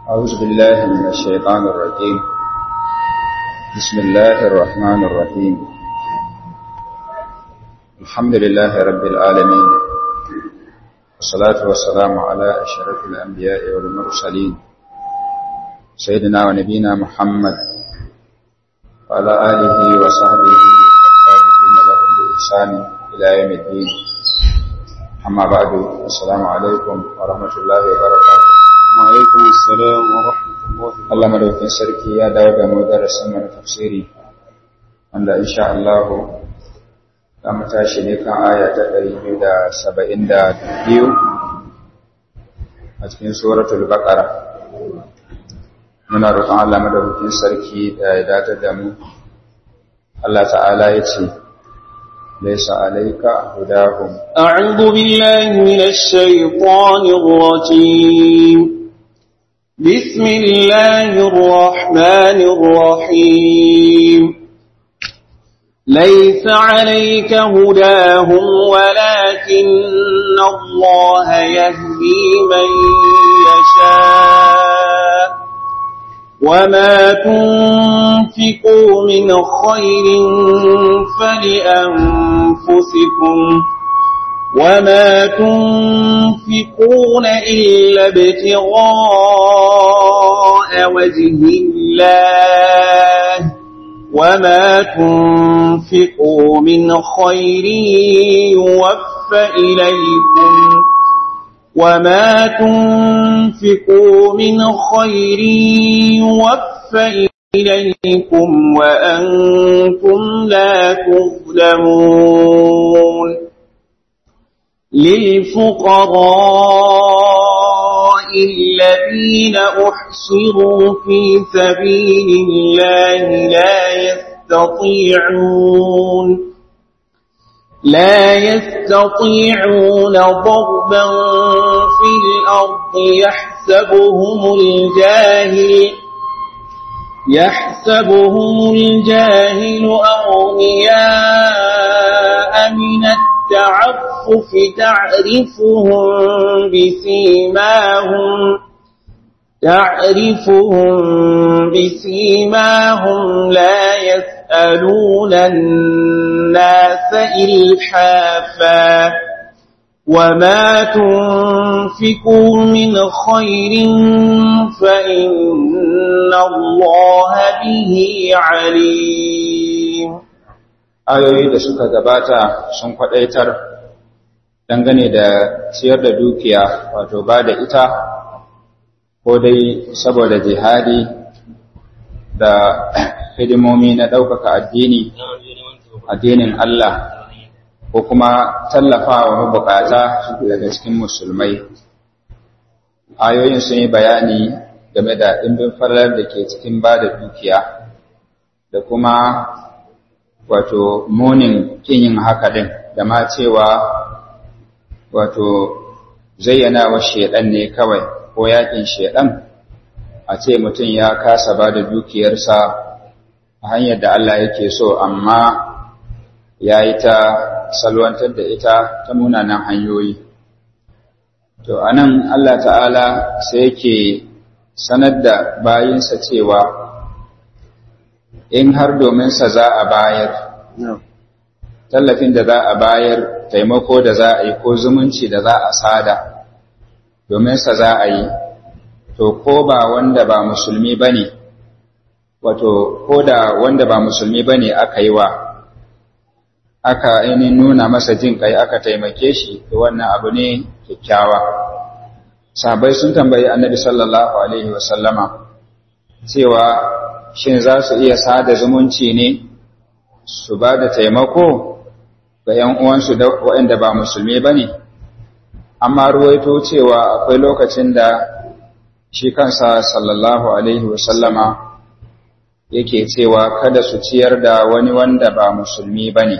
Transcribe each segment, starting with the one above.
أعوذ بالله من الشيطان الرجيم. بسم الله الرحمن الرحيم. الحمد لله رب العالمين، والصلاة والسلام على أشرف الأنبياء والمرسلين سيدنا ونبينا محمد وعلى آله وصحبه والتابعين لهم بإحسان إلى يوم الدين. أما بعد، السلام عليكم ورحمة الله وبركاته. وعليكم السلام ورحمة الله. Allah madaukin sarki ya dawo da mu darasin mu na tafsiri, wanda insha Allah za mu tashi ne kan aya ta 272 a cikin suratul Baqara. Muna roƙon Allah madaukin sarki da ya dace da mu. Allah ta'ala ya ce ليس عليك هداهم. أعوذ بالله من الشيطان الرجيم. بسم الله الرحمن الرحيم. ليس عليك هداهم ولكن الله يهدي من يشاء وما تنفقوا من خير فلأنفسكم وما تنفقون إلا ابتغاء وجه الله وما تنفقوا من خير يوفى إليكم وما تنفقوا من خير يوفى إليكم وأنتم لا تظلمون. للفقراء الذين أحصروا في سبيل الله لا يستطيعون ضربا في الأرض يحسبهم الجاهل أغنياء من التعفف تعرفهم بسيماهم لا يسألون الناس إلحافا وما تنفقوا من خير فإن الله به عليم. Ayoyi da suka gabata sun kwadaitar dangane da ciyar da dukiya, wato ba da ita ko dai saboda jihadi da hidimomi na ɗaukaka addinin Allah, ko kuma tallafawa mabukata daga cikin musulmai. Ayoyin sun yi bayani game da ɗimbin farar da ke cikin ba da dukiya da kuma wato munin kin yin haka din, da ma cewa wato zayyana wa shedan ne kawai ko yakin shedan a ce mutum ya kasa ba da dukiyarsa a hanyar da Allah yake so, amma ya yi ta salwantar da ita ta munanan hanyoyi. To anan Allah ta'ala sai yake sanar da bayinsa cewa in har domin sa za a bayar, tallafin da za a bayar, taimako da za a yi ko zumunci da za a sada domin sa za a yi, to ko ba wanda ba musulmi bane, wato ko da wanda ba musulmi bane aka yi wa, aka ainihin nuna masa jin kai, aka taimake shi, to wannan abu ne kyakkyawa. Sahabbai sun tambayi Annabi sallallahu alaihi wasallama cewa shin za su iya sada zumunci ne su ba da taimako ga ‘yan uwansu da waɗanda ba musulmi ba ne? Amma ruwaito cewa akwai lokacin da shi kansa sallallahu alaihi wasallama yake cewa kada su ciyar da wani wanda ba musulmi ba ne.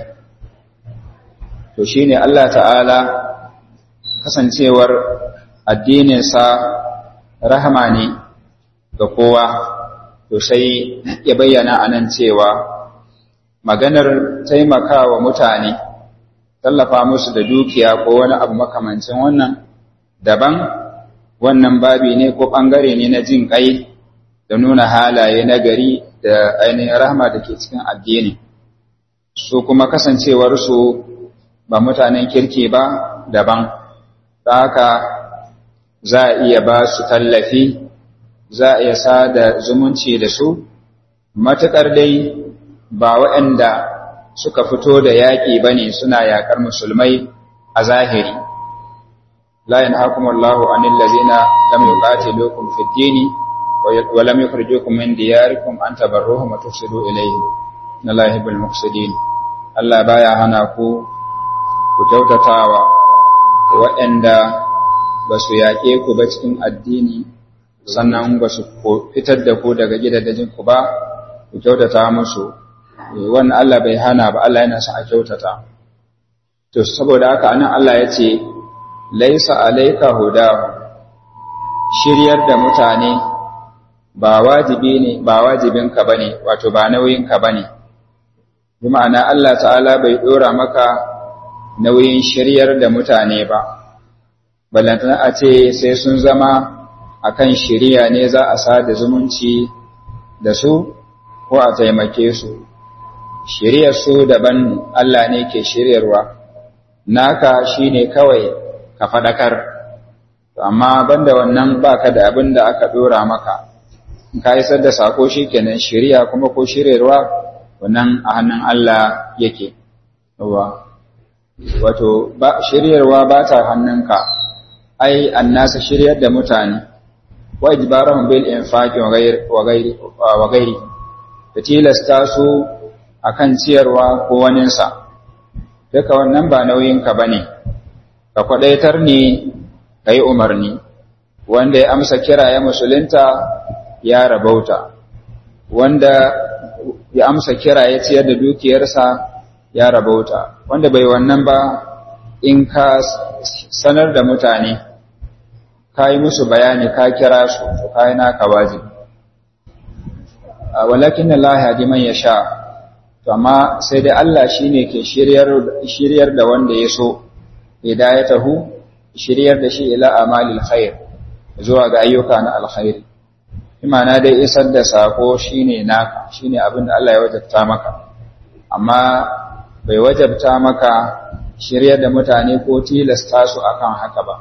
To shi ne Allah ta'ala, kasancewar addininsa rahama ne ga kowa, to sai ya bayyana a nan cewa maganar taimakawa mutane, tallafa musu da dukiya ko wani abu makamancin wannan daban, wannan babi ne ko ɓangare ne na jin ƙai da nuna halaye na gari da ainihin rahama da ke cikin addini. Su kuma kasancewarsu ba mutanen kirki ba daban, da haka za a iya ba su tallafi, za a iya sada zumunci da su, matuƙar dai ba waɗanda suka fito da yaƙi ba ne suna yaƙar musulmai a zahiri. La yanhakumullahu anil ladzina lam yuqatilukum fid dini wa lam yukhrijukum min diyarikum an tabarruhum wa tuqsitu ilayhim. Innallaha yuhibbul muqsitin. Allah baya hana ku kyautatawa waɗanda ba su yaƙe ku ba cikin addini, sannan ba su fitar da ku daga gidajen ku ba, ku kyautata musu. Wannan Allah bai hana ba, Allah yana son a kyautata. To saboda haka anan Allah ya ce laisa alayka hudahu, shiryar da mutane ba wajibi ne, ba wajibinka bane, wato ba nauyinka bane. Bi ma'ana Allah ta'ala bai dora maka nauyin shiryar da mutane ba, ballantana a ce sai sun zama akan shiriya ne za a sada zumunci da su ko a taimake su. Shiriyar su daban, Allah ne ke shiryarwa, naka shine kawai ka faɗakar, amma banda wannan baka da abin da aka dora maka. In ka isar da sako shikenan, shiriya kuma ko shiryarwa wannan a hannun Allah yake. Wato shiryarwa ba ta hannunka, ai annasa shiryar da mutane, wa ijbarahum bil infaqi wa ghairi, da tilasta su akan ciyarwa ko waninsa, duka wannan ba nauyinka bane. Ka kwadaitar ne kai umarni, wanda ya amsa kira ya musulunta ya rabauta, wanda ya amsa kira ya ciyar da dukiyarsa ya rabauta, wanda bai wannan ba in ka sanar da mutane ka yi musu bayani ka kira su to ka yi naka wajibi. Walakin Allah yahdi man yasha, to amma sai dai Allah shine ke shiryar da wanda ya so, hidayatahu, shiryar da shi ila amalil khair, zuwa ga ayyuka na alkhairi. Imana dai isar da sako shine naka, shine abin da Allah ya wajabta maka, amma bai wajabta maka shiryar da mutane ko tilasta su akan haka ba.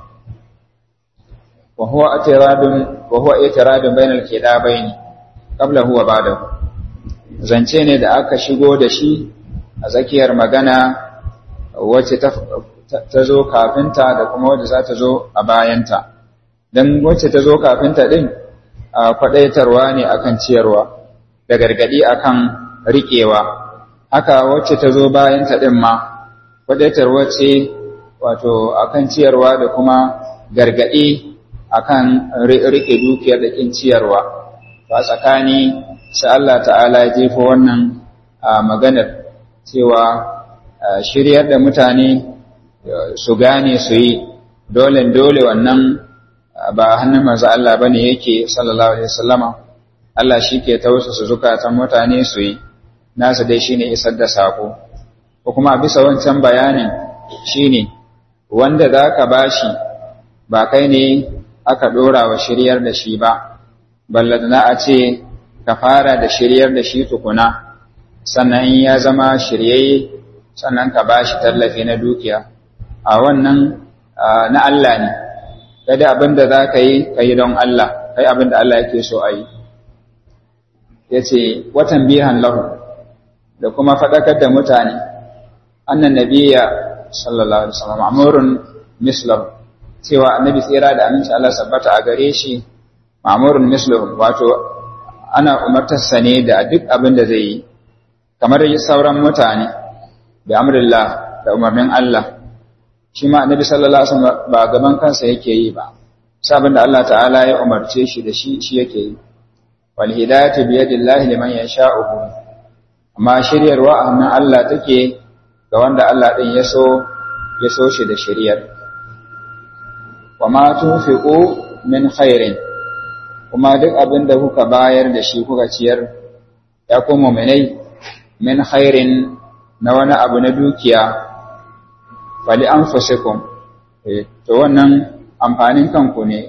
wa huwa itiradun bainal kidabaini qablahu wa ba'dahu, zance ne da aka shigo da shi a tsakiyar magana wacce ta zo kafinta da kuma wacce za ta zo a bayanta. Dan wacce ta zo kafinta din kwadaitarwa ne akan ciyarwa da gargadi akan riƙewa, haka wacce ta zo bayanta din ma kwadaitarwa ce wato akan ciyarwa da kuma gargadi akan rike dukiyar da kin ciyarwa. Ba tsakani sai Allah ta'ala ya jefa wannan maganar cewa shiryar da mutane su gane su yi dole wannan ba hannun manzo Allah bane yake sallallahu alaihi wasallama. Allah shike tausasa zukatan mutane su yi, nasa dai shine isar da sako. Ko kuma bisa wancan bayanin shine wanda zaka bashi ba kai ne aka dora wa shiryar da shi ba, balladana a ce ka fara da shiryar da shi tukuna, sannan ya zama shiryayye sannan ka bashi tallafi na dukiya. A wannan na Allah ne, kada abinda za ka yi don Allah, kai abinda Allah yake so a yi. Ya ce watan bihan lahu, da kuma faɗakar da mutane, annan nabiya sallallahu alaihi wasallam amurun mislahu, cewa annabi tsira da aminci Allah sabbata a gare shi ma'murun mislahu, wato ana umartarsa ne da duk abin da zai yi kamar sauran mutane, da amrillah, da umarnin Allah. Shi ma annabi sallallahu alaihi wasallam ba gaban kansa yake yi ba, sabon da Allah ta'ala ya umarce shi da shi yake yi. Wal hidayatu bi yadillahi liman yasha'u, amma shiryarwa a hannun Allah take ga wanda Allah din ya so shi da shiryar. Wa ma tunfiqu min khairin, kuma duk abin da kuka bayar da shi kuka ciyar ya ku mu'minai, min khairin na wani abu na dukiya, fali anfusikum, to wannan amfanin kanku ne,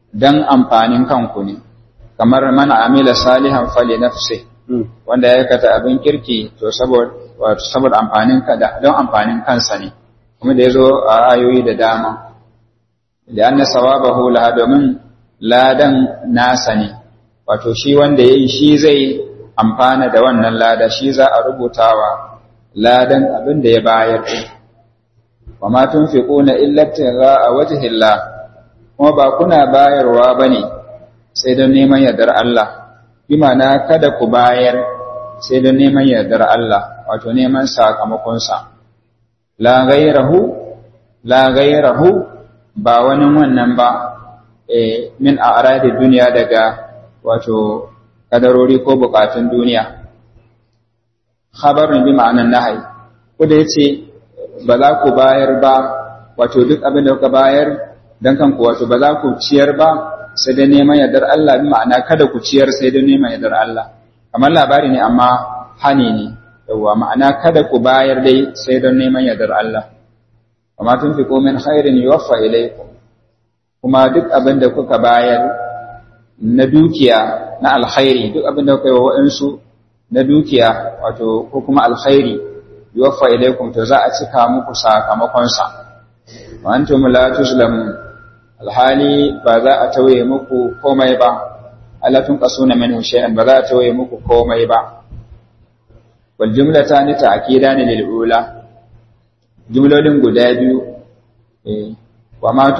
dan amfanin kanku ne, kamar man amila salihan fali nafsi, wanda ya aikata abin kirki to saboda amfanin don amfanin kansa ne, kuma da yazo a ayoyi da dama, da anna sawabahu laha, domin ladan nasa ne, wato shi wanda yayi shi zai amfana da wannan lada, shi za a rubutawa ladan abin da ya bayar. Wa ma tunfiquna illa ibtigha'a wajhillah, kuma ba kuna bayarwa bane sai don neman yardar Allah, bi ma'ana kada ku bayar sai don neman yardar Allah, wato neman sakamakon sa. La ghayrahu ba wani wannan ba, min a'radi duniya, daga wato kadarori ko bukatun duniya. Khabarun bi ma'anan nahyi, ko da yace ba za ku bayar ba, wato duk abin da kuka bayar dan kanku, wato ba za ku ciyar ba sai da neman yardar Allah, bi ma'ana kada ku ciyar sai da neman yardar Allah. Kamar labari ne amma hani ne, yawa ma'ana kada ku bayar dai sai don neman yardar Allah. Amma tunfiqu min khairin yuwaffa ilaykum, kuma duk abin da kuka bayar na dukiya na alkhairi, duk abin da kuka yi wa wa'ansu na dukiya, wato ko kuma alkhairi, yuwaffa ilaykum, to za a cika muku sakamakonsa. Wa antum la tuzlamun, alhali ba za a tauye muku komai ba, alla tunqasuna minhu shay'an, ba za a tauye muku komai ba. Wal jumlatani ta'kidani lil ula, jumlolin guda biyu, wa ma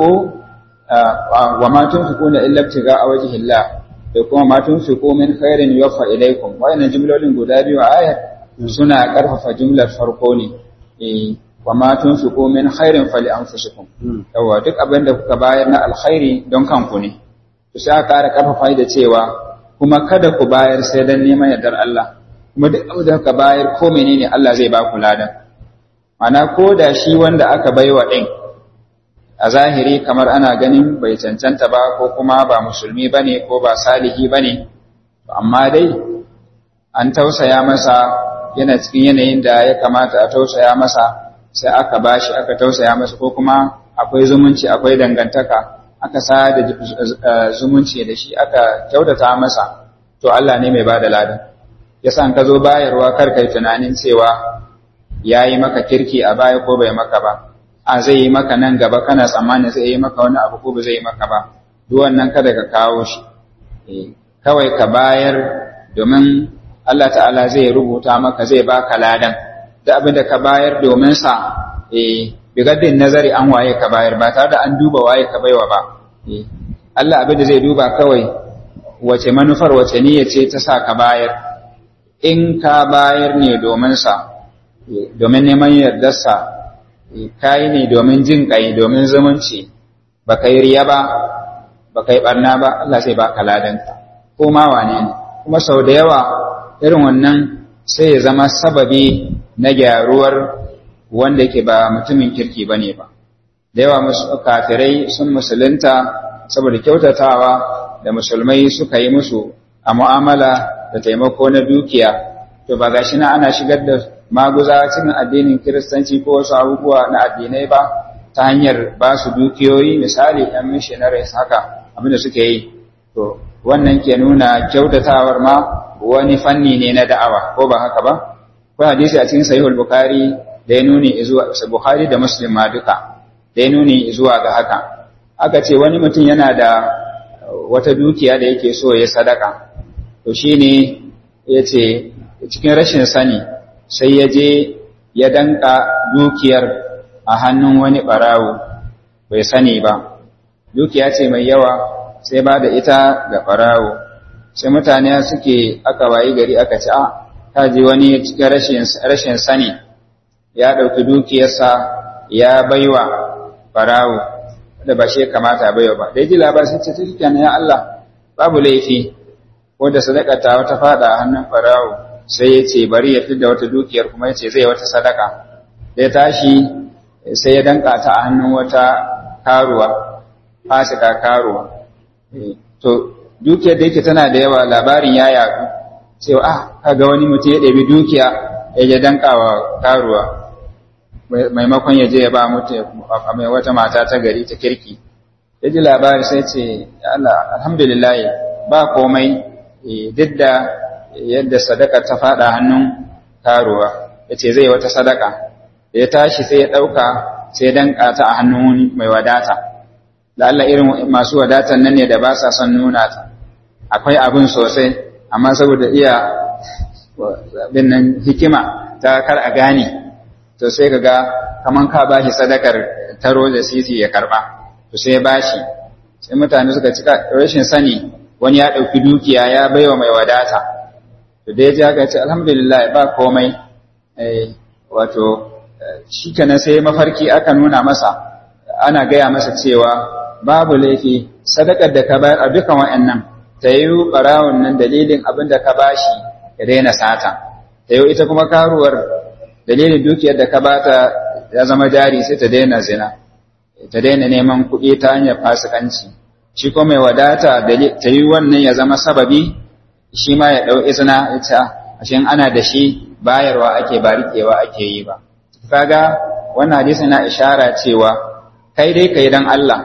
tunfiquna illa ibtigha'a wajhillah, da kuma ma tunfiqu min khairin yuwaffa ilaykum. Wa'annan jumlolin guda biyu a ayat suna karfafa jumlar farko ne, wa ma tunfiqu min khairin fali anfusikum, yawa duk abin da kuka bayar na alkhairi don kanku ne. To sai aka ƙara karfafa da cewa kuma kada ku bayar sai dan neman yardar Allah, kuma duk abin da kuka bayar ko menene Allah zai ba ku ladan. Ana ko da shi wanda aka baiwa din a zahiri kamar ana ganin bai cancanta ba, ko kuma ba musulmi bane ko ba salihi bane, amma dai an tausaya masa, yana cikin yanayin da ya kamata a tausaya masa, sai aka bashi, aka tausaya masa, ko kuma akwai zumunci, akwai dangantaka, aka sada zumunci da shi, aka kyautata masa, to Allah ne mai bada ladan. Yasa an ka zo bayarwa kar kai tunanin cewa yayi maka kirki a baya ko bai maka ba, a zai yi maka nan gaba, kana tsammanin zai yi maka wani abu ko ba zai yi maka ba, duk wannan kada ka kawo shi. Kawai ka bayar domin Allah ta'ala zai rubuta maka, zai baka ladan da abin da ka bayar domin sa, bigaddin nazari an waye ka bayar, ba tare da an duba waye ka baiwa ba. Allah abin da zai duba kawai wace manufar, wace niyya ce ta sa ka bayar. In ka bayar ne domin sa, domin neman yardarsa, kai ne domin jin kai, domin zumunci, ba kai riya ba, ba kai barna ba, Allah zai baka ladanka, ko ma wane ne. Kuma sau da yawa irin wannan sai ya zama sababi na gyaruwar wanda yake ba mutumin kirki bane ba. Da yawa kafirai sun musulunta saboda kyautatawa da musulmai suka yi musu a mu'amala da taimako na dukiya, to ba gashi na ana shigar da maguza cikin addinin kiristanci ko wasu abubuwa na addinai ba, ta hanyar ba su dukiyoyi, misali ɗan missionaries haka abinda suke yi. To wannan ke nuna kyautatawar ma wani fanni ne na da'awa, ko ba haka ba? Ko hadisi a cikin sahihul bukhari da ya nuni zuwa, bukhari da muslim ma duka, da ya nuni zuwa ga haka. Aka ce wani mutum yana da wata dukiya da yake so ya sadaka, to shine yace cikin rashin sani sai ya je ya danka dukiyar a hannun wani barawo, bai sani ba, dukiya ce mai yawa, sai ba da ita ga barawo. Sai mutane aka wayi gari aka ce, ta ji wani cikin rashin sani ya ɗauki dukiyarsa ya baiwa barawo, da ba shi ya kamata baiwa ba. Da ji labar sai ce, ta ya Allah, babu laifi, ko da sadaka ta wata fada a hannun barawo, sai ya ce bari ya fidda wata dukiyar, kuma ya ce zai wata sadaka. Da ya tashi sai ya danka ta a hannun wata karuwa, fasika karuwa. To dukiyar da yake tana da yawa, labarin ya yaɗu cewa kaga wani mutum ya ɗabi dukiya ya danka wa karuwa, maimakon ya je ya ba mutu mai wata mata ta gari ta kirki. ya ji labari sai ce Allah alhamdulillah ba komai duk da yadda sadaka ta fada hannun karuwa yace zai wata sadaka da ya tashi sai ya dauka sai danka ta a hannun mai wadata da Allah irin masu wadatan nan ne da ba sa son nuna ta akwai abin sosai amma saboda iya binnan hikima ta kar a gane to sai kaga kaman ka bashi sadakar taro da sisi ya karba to sai ya bashi sai mutane suka cika rashin sani wani ya dauki dukiya ya baiwa mai wadata to da ya ji haka ce alhamdulillah ba komai wato shikenan sai mafarki aka nuna masa ana gaya masa cewa babu laifi sadakar da ka bayar a dukan wa'annan ta yi barawon nan dalilin abin da ka bashi ya daina sata ta yi ita kuma karuwar dalilin dukiyar da ka bata ya zama jari sai ta daina zina ta daina neman kuɗi ta hanyar fasikanci shi kuma mai wadata ta yi wannan ya zama sababi shi ma ya ɗau izina ita ashe ana da shi bayarwa ake ba riƙewa ake yi ba kaga wannan hadisi na ishara cewa kai dai kai dan Allah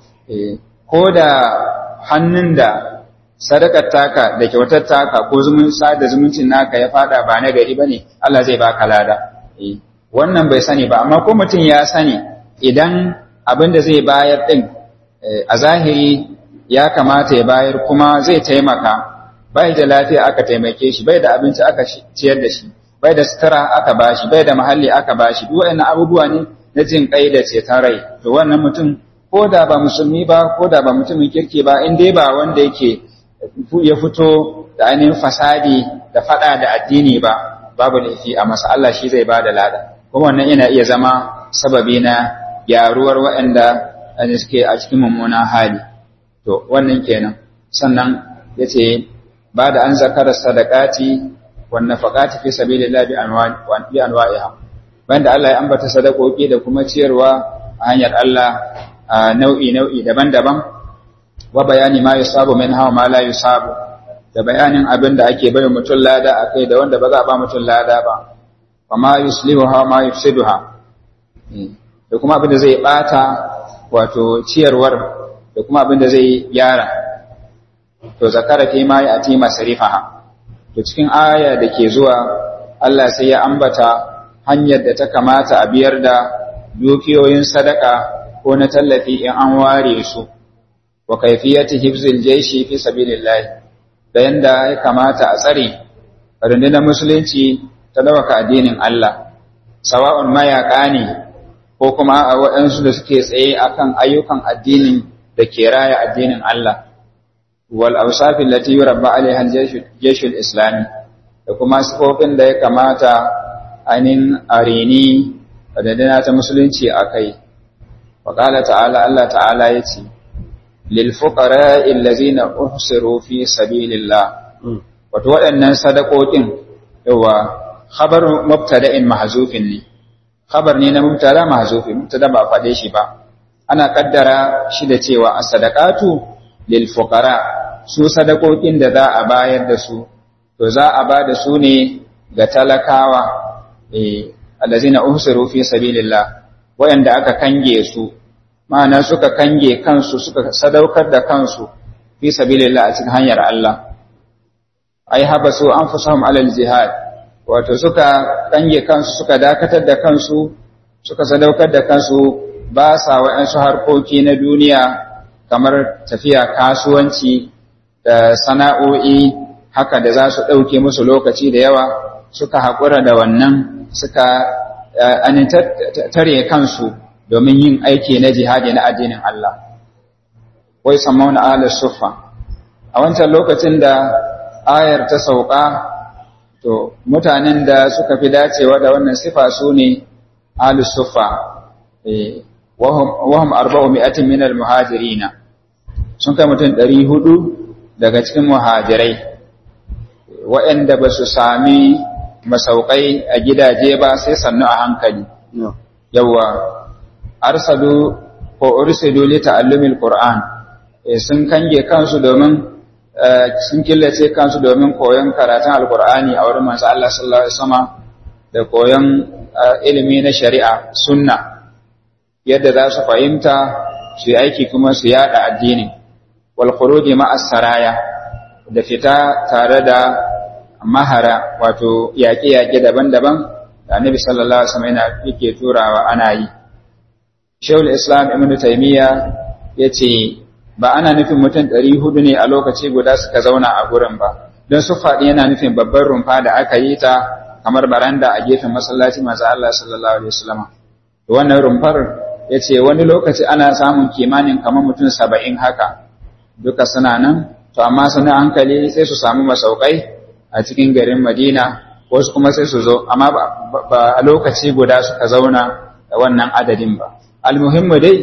ko da hannun da sadakar taka da kyautar taka ko da zumuncin naka ya fada ba na gari bane Allah zai baka lada wannan bai sani ba amma ko mutum ya sani idan abin da zai bayar din a zahiri ya kamata ya bayar kuma zai taimaka bai da lafiya aka taimake shi bai da abinci aka ciyar da shi bai da sutura aka bashi bai da mahalli aka bashi duk waɗannan abubuwa ne na jin kai da ceton rai to wannan mutum ko da ba musulmi ba ko da ba mutumin kirki ba in dai ba wanda yake ya fito da ainihin fasadi da fada da addini ba babu laifi a masa Allah shi zai bada lada kuma wannan yana iya zama sababi na gyaruwar waɗanda suke a cikin mummunan hali to wannan kenan sannan yace ba da an zakara sadaqati wan nafaqati fi sabilillah bi anwa'iha banda Allah ya ambata sadakoki da kuma ciyarwa a hanyar Allah nau'i daban-daban wa bayani ma yusabu minha wa ma la yusabu da bayanin abin da ake bai mutum lada akai da wanda ba za a ba mutum lada ba wa ma yuslihuha ma yufsiduha da kuma abin da zai bata wato ciyarwar da kuma abin da zai gyara to zakara fi ma yati masrifaha to cikin aya da ke zuwa Allah sai ya ambata hanyar da ta kamata a biyar da dukiyoyin sadaka ko na tallafi in an ware su wa kaifiyati hifzil jaishi fi sabilillah da yanda ya kamata a tsare rundunar musulunci ta dawaka addinin Allah sawa'un mayaka ne ko kuma a waɗansu da suke tsaye akan ayyukan addinin da ke raya addinin Allah wal awsafil lati yurabba alaiha al-jayshul islami da kuma sifofin da ya kamata ainin arini da ta musulunci akai wa qala ta'ala Allah ta'ala yace lil fuqara'i allazina uhsiru fi sabilillah wato waɗannan sadakokin yawa khabar mubtada'in mahzufin ne khabar ne na mubtada mahzufi mubtada ba fade shi ba ana kaddara shi da cewa as-sadaqatu lil fuqara su sadakokin da za a bayar da su to za a ba da su ne ga talakawa allazina uhsiru fi sabilillah wayanda aka kange su ma'ana suka kange kansu suka sadaukar da kansu fi sabilillah a cikin hanyar Allah ai habasu anfusahum alal jihad wato suka kange kansu suka dakatar da kansu suka sadaukar da kansu ba sa wa'ansu harkoki na duniya kamar tafiya kasuwanci da sana'o'i haka da za su ɗauke musu lokaci da yawa suka haƙura da wannan suka tare kansu domin yin aiki na jihadi na addinin Allah. Wai samauna ala suffa. A wancan lokacin da ayar ta sauka, to mutanen da suka fi dacewa da wannan sifa su ne ala suffa. Wahum 400 min al-muhajirina. Sun kai mutum 400 daga cikin muhajirai waɗanda ba su sami masaukai a gidaje ba sai sannu a hankali yawa arsadu ko ursidu li ta'allumil qur'an sun kange kansu domin sun killace kansu domin koyon karatun alqur'ani a wurin manzo Allah sallallahu alaihi wasallam da koyon ilimi na shari'a sunna yadda za su fahimta su yi aiki kuma su yada addini wal khuruji ma'as saraya da fita tare da mahara wato yaƙe-yaƙe daban-daban da Annabi sallallahu alaihi wasallam yake turawa ana yi. Shaykhul Islam Ibn Taymiyyah yace ba ana nufin mutum 400 ne a lokaci guda suka zauna a gurin ba, don su faɗi yana nufin babbar rumfa da aka yi ta kamar baranda a gefen masallaci manzo Allah sallallahu alaihi wasallam. Wannan rumfar yace wani lokaci ana samun kimanin kamar mutum 70 haka duka suna nan, to amma suna hankali sai su samu masaukai a cikin garin Madina, wasu kuma sai su zo, amma ba a lokaci guda suka zauna da wannan adadin ba. Almuhimmu dai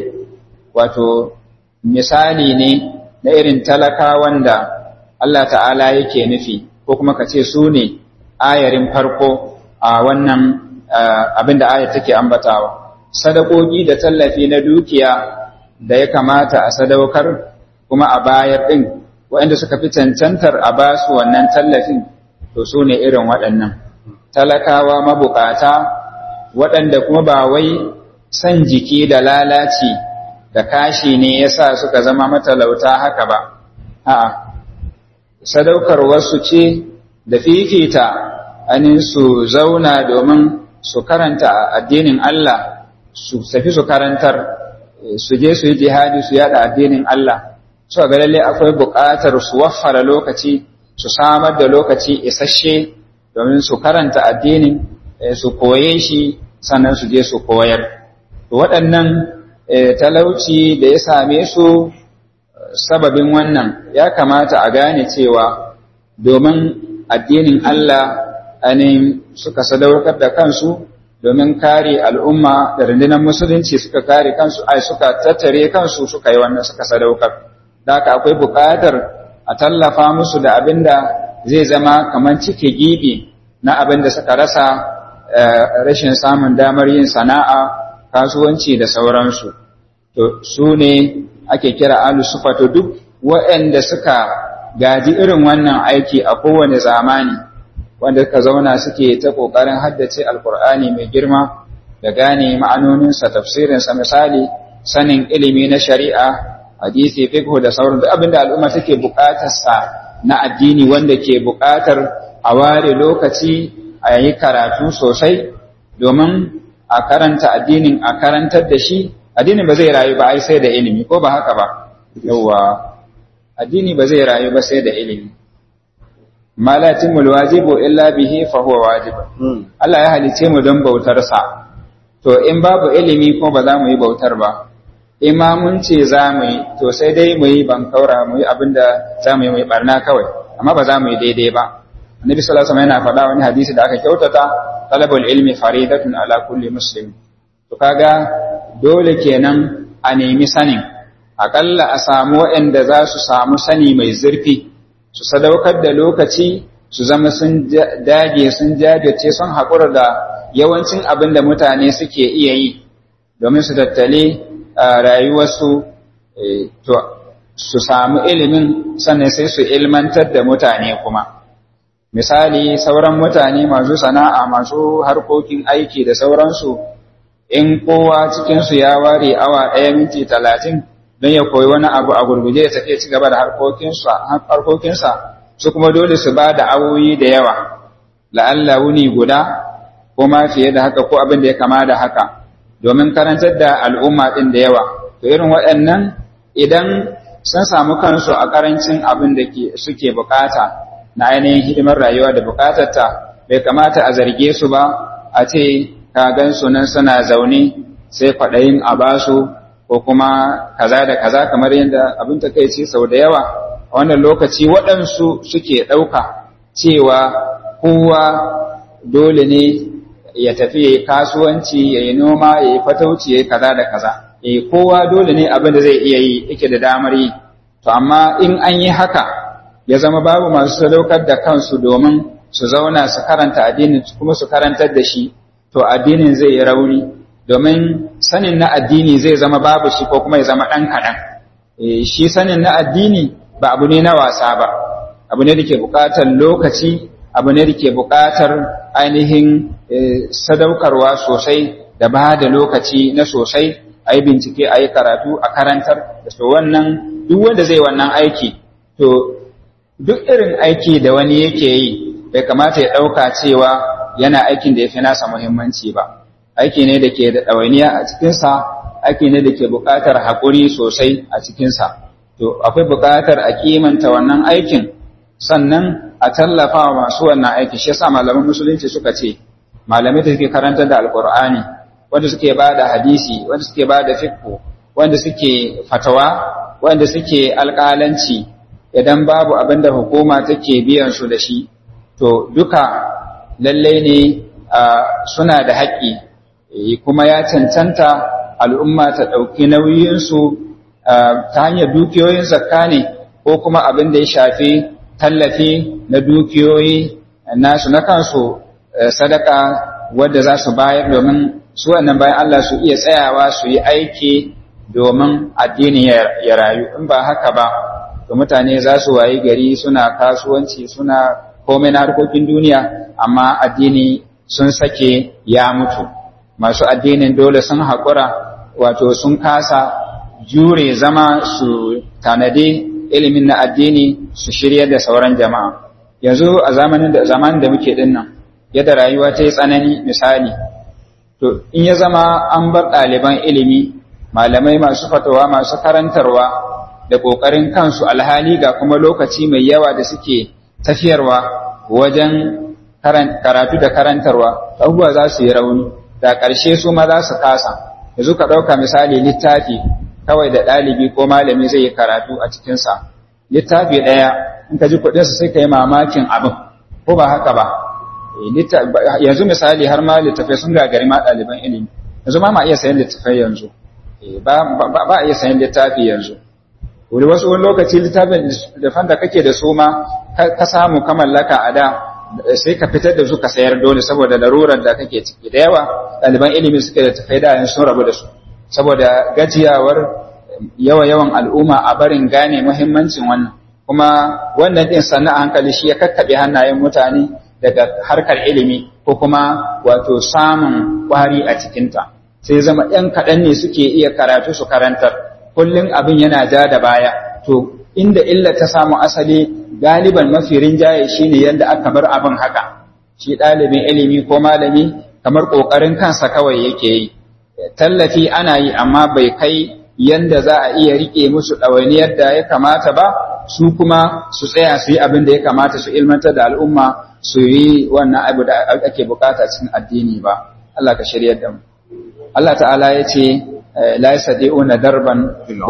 wato misali ne na irin talakawan da Allah ta'ala yake nufi, ko kuma ka ce su ne ayarin farko a wannan abin da ayar take ambatawa. Sadakoki da tallafi na dukiya da ya kamata a sadaukar kuma a bayar ɗin, waɗanda suka fi cancantar a ba su wannan tallafin, to su ne irin waɗannan talakawa mabukata, waɗanda kuma ba wai san jiki da lalaci da kashi ne yasa suka zama matalauta haka ba, a'a sadaukar wasu ce da fifita anin su zauna domin su karanta addinin Allah, su tafi su karantar, su je su yi jihadi su yada addinin Allah. So ga lalle akwai buƙatar su waffara lokaci, su samar da lokaci isasshe domin su karanta addinin, su koye shi sannan su je su koyar. Waɗannan talauci da ya same su sababin wannan ya kamata a gane cewa domin addinin Allah ainihin suka sadaukar da kansu domin kare al'umma da rundunar musulunci, suka kare kansu, suka tattare kansu suka yi wannan suka sadaukar. Da haka akwai buƙatar a tallafa musu da abin da zai zama kamar cike gibi na abin da suka rasa, rashin samun damar yin sana'a, kasuwanci da sauransu. To su ne ake kira alusufa. To duk waɗanda suka gaji irin wannan aiki a kowane zamani, wanda suka zauna suke ta ƙoƙarin haddace alkur'ani mai girma da gane ma'anoninsa, tafsirinsa, misali sanin ilimi na shari'a, hadisi, fiqh da sauran duk abinda al'umma take buƙatar sa na addini, wanda ke buƙatar a ware lokaci a yi karatu sosai domin a karanta addinin, a karantar da shi. Addinin ba zai rayu ba ai sai da ilimi, ko ba haka ba? Yawwa, addini ba zai rayu ba sai da ilimi. Ma la yatimul wajibu illa bihi fa huwa wajib. Allah ya halice mu don bautar sa. To in babu ilimi ko ba za mu yi bautar ba. In ma mun ce za mu yi, to sai dai mu yi bankaura, mu yi abinda za mu yi barna kawai, amma ba za mu yi daidai ba. Annabi sallallahu alaihi wasallam yana faɗa wani hadisi da aka kyautata, talabul ilmi faridatun ala kulli muslim. To kaga dole kenan a nemi sanin, akalla a samu waɗanda za su samu sani mai zurfi, su sadaukar da lokaci, su zama sun dage, sun jajirce, sun haƙura da yawancin abin da mutane suke iya yi domin su tattale rayuwarsu, to su samu ilimin sannan sai su ilmantar da mutane kuma. Misali, sauran mutane masu sana'a, masu harkokin aiki da sauransu, in kowa cikinsu ya ware awa 1 minti 30 don ya koyi wani abu a gurguje ya tafi ci gaba da harkokinsa, su kuma dole su ba da awoyi da yawa, la'alla wuni guda ko ma fiye da haka ko abin da ya kama da haka, domin karantar da al'umma ɗin da yawa. To irin waɗannan idan sun samu kansu a ƙarancin abin da suke bukata na ainihin hidimar rayuwa da bukatarta, bai kamata a zarge su ba, a ce ka gan su nan suna zaune sai kwaɗayin a basu ko kuma kaza da kaza, kamar yadda abin takeici sau da yawa a wannan lokaci waɗansu suke ɗauka cewa kowa dole ne ya tafi ya yi kasuwanci, ya yi noma, ya yi fatauci, ya yi kaza da kaza. Kowa dole ne abin da zai iya yi yake da damar yi. To amma in an yi haka ya zama babu masu sadaukar da kansu domin su zauna su karanta addinin kuma su karantar da shi, to addinin zai yi rauni, domin sanin na addini zai zama babu shi ko kuma ya zama ɗan kaɗan. Shi sanin na addini ba abu ne na wasa ba, abu ne da ke buƙatar lokaci, abu ne da ke buƙatar ainihin sadaukarwa sosai da ba da lokaci na sosai a yi bincike, a yi karatu, a karantar. To wannan duk wanda zai wannan aiki, to duk irin aiki da wani yake yi bai kamata ya ɗauka cewa yana aikin da ya fi nasa muhimmanci ba. Aiki ne da ke da ɗawainiya a cikinsa, aiki ne da ke buƙatar haƙuri sosai a cikinsa. To akwai buƙatar a kimanta wannan aikin, sannan a tallafa wa masu wannan aiki. Shi yasa malaman musulunci suka ce malamai da suke karantar da alkur'ani, wanda suke ba da hadisi, wanda suke ba da fiqh, wanda suke fatawa, wanda suke alƙalanci, idan babu abin da hukuma take biyan su da shi, to duka lallai ne suna da haƙƙi, kuma ya cancanta al'umma ta ɗauki nauyinsu ta hanyar dukiyoyin zakka ne, ko kuma abin da ya shafi tallafi na dukiyoyi nasu na kansu, sadaka wadda za su bayar domin su wannan bayan Allah su iya tsayawa su yi aiki domin addini ya rayu. In ba haka ba, to mutane za su wayi gari suna kasuwanci, suna komai na harkokin duniya, amma addini sun sake ya mutu. Masu addinin dole sun haƙura, wato sun kasa jure zama su tanade ilimin na addini su shirya da sauran jama'a. Yanzu a zamanin da muke dinnan, yadda rayuwa ta yi tsanani misali, to in ya zama an bar ɗaliban ilimi, malamai masu fatawa, masu karantarwa da ƙoƙarin kansu, alhali ga kuma lokaci mai yawa da suke tafiyarwa wajen karatu da karantarwa, abubuwa za su yi rauni, da ƙarshe su ma za su kasa. Yanzu ka ɗauka misali littafi kawai da ɗalibi ko malami zai yi karatu a cikinsa, littafi ɗaya in ka ji kuɗinsa sai ka yi mamakin abin, ko ba haka ba. Yanzu misali har ma littafai sun gagari ma ɗaliban ilimi, yanzu ma iya sayan littafai yanzu, ba a iya sayan littafi yanzu. Wani lokaci littafin da kake da su ma ka samu ka mallaka a da, sai ka fitar da su ka sayar dole saboda larurar da kake ciki. Da yawa ɗaliban ilimi suke da tafai da sun rabu da su saboda gajiyawar yawan al'umma a barin gane muhimmancin wannan, kuma wannan din sannan a hankali shi ya kakkaɓe hannayen mutane daga harkar ilimi ko kuma wato samun ƙwari a cikinta. Sai zama ɗan kaɗan ne suke iya karatu su karantar, kullum abin yana ja da baya. To inda illa ta samu asali galiban mafi rinjaye shine yadda aka bar abin haka. Shi ɗalibin ilimi ko malami kamar ƙoƙarin kansa kawai yake yi. Tallafi ana yi amma bai kai yanda za a iya riƙe musu ɗawainiyar da ya kamata ba, su kuma su tsaya su yi abin da ya kamata, su ilmantar da al'umma, su yi wannan abu da ake bukata cikin addini ba. Allah ka shiryar da mu. Allah ta'ala ya ce la yasdi'una darban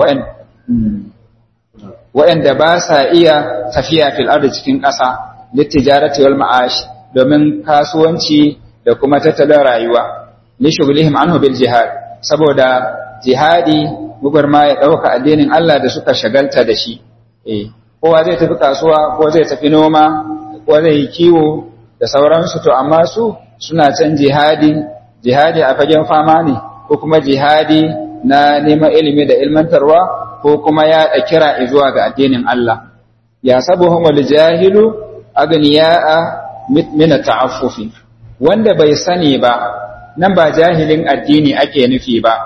wa'anda ba sa iya tafiya fil ardi cikin ƙasa, litijarati wal ma'ash, domin kasuwanci da kuma tattalin rayuwa, li shughlihim anhu bil jihad, saboda jihadi gugurma ya ɗauka addinin Allah da suka shagalta da shi. Kowa zai tafi kasuwa, ko zai tafi noma, ko zai yi kiwo da sauransu, to amma su suna can jihadi a fagen fama ne, ko kuma jihadi na neman ilimi da ilmantarwa, ko kuma yaɗa kira zuwa ga addinin Allah. Ya sabuhum wal jahilu agniya'a min ta'affufi, wanda bai sani ba, nan ba jahilin addini ake nufi ba.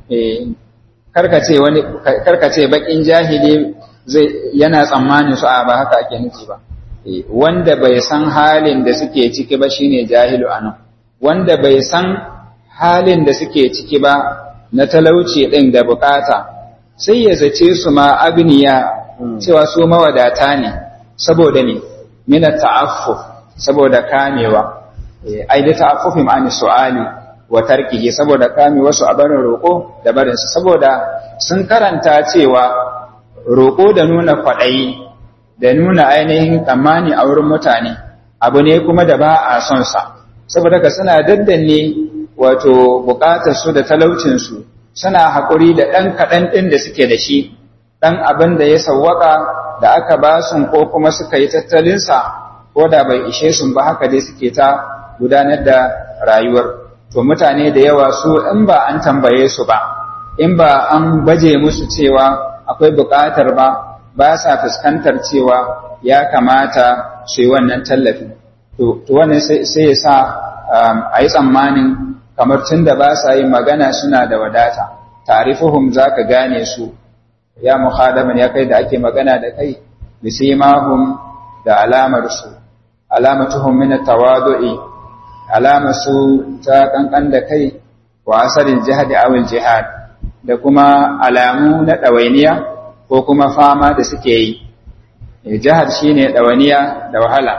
Karkace bakin jahili yana tsammanin su a ba haka ake nufi ba. Wanda bai san halin da suke ciki ba shine jahilu anan. Wanda bai san halin da suke ciki ba na talauci din da bukata, sai ya zace su ma agniya, cewa su mawadata ne, saboda ne mina ta'affuf, saboda kamewa. Ai da ta'affufi ma'ani su'ali wa tarkihi, saboda kame wasu a barin roƙo da barinsa, saboda sun karanta cewa roƙo da nuna kwaɗayi da nuna ainihin tsammani a wurin mutane abu ne kuma da ba a son sa, saboda ka suna daddanne wato buƙatar su da talaucinsu, suna haƙuri da ɗan kaɗan ɗin da suke da shi, ɗan abin da ya sawwaka da aka ba su ko kuma suka yi tattalinsa, ko da bai ishe su ba, haka dai suke ta gudanar da rayuwar. To mutane da yawa su in ba an tambaye su ba, in ba an baje musu cewa akwai buƙatar ba sa fuskantar cewa ya kamata su yi wannan tallafi. To wannan sai ya sa a yi tsammanin kamar tun da ba sa yin magana suna da wadata, ta'rifuhum zaka gane su ya mukhadaman ya kai da ake magana da kai bisimahum da alamarsu alamatuhum min at-tawadu'i alamasu ta kankan da kai wa asarin jihad aw al-jihad da kuma alamu na dawainiya ko kuma fama da suke yi jihad shine dawainiya da wahala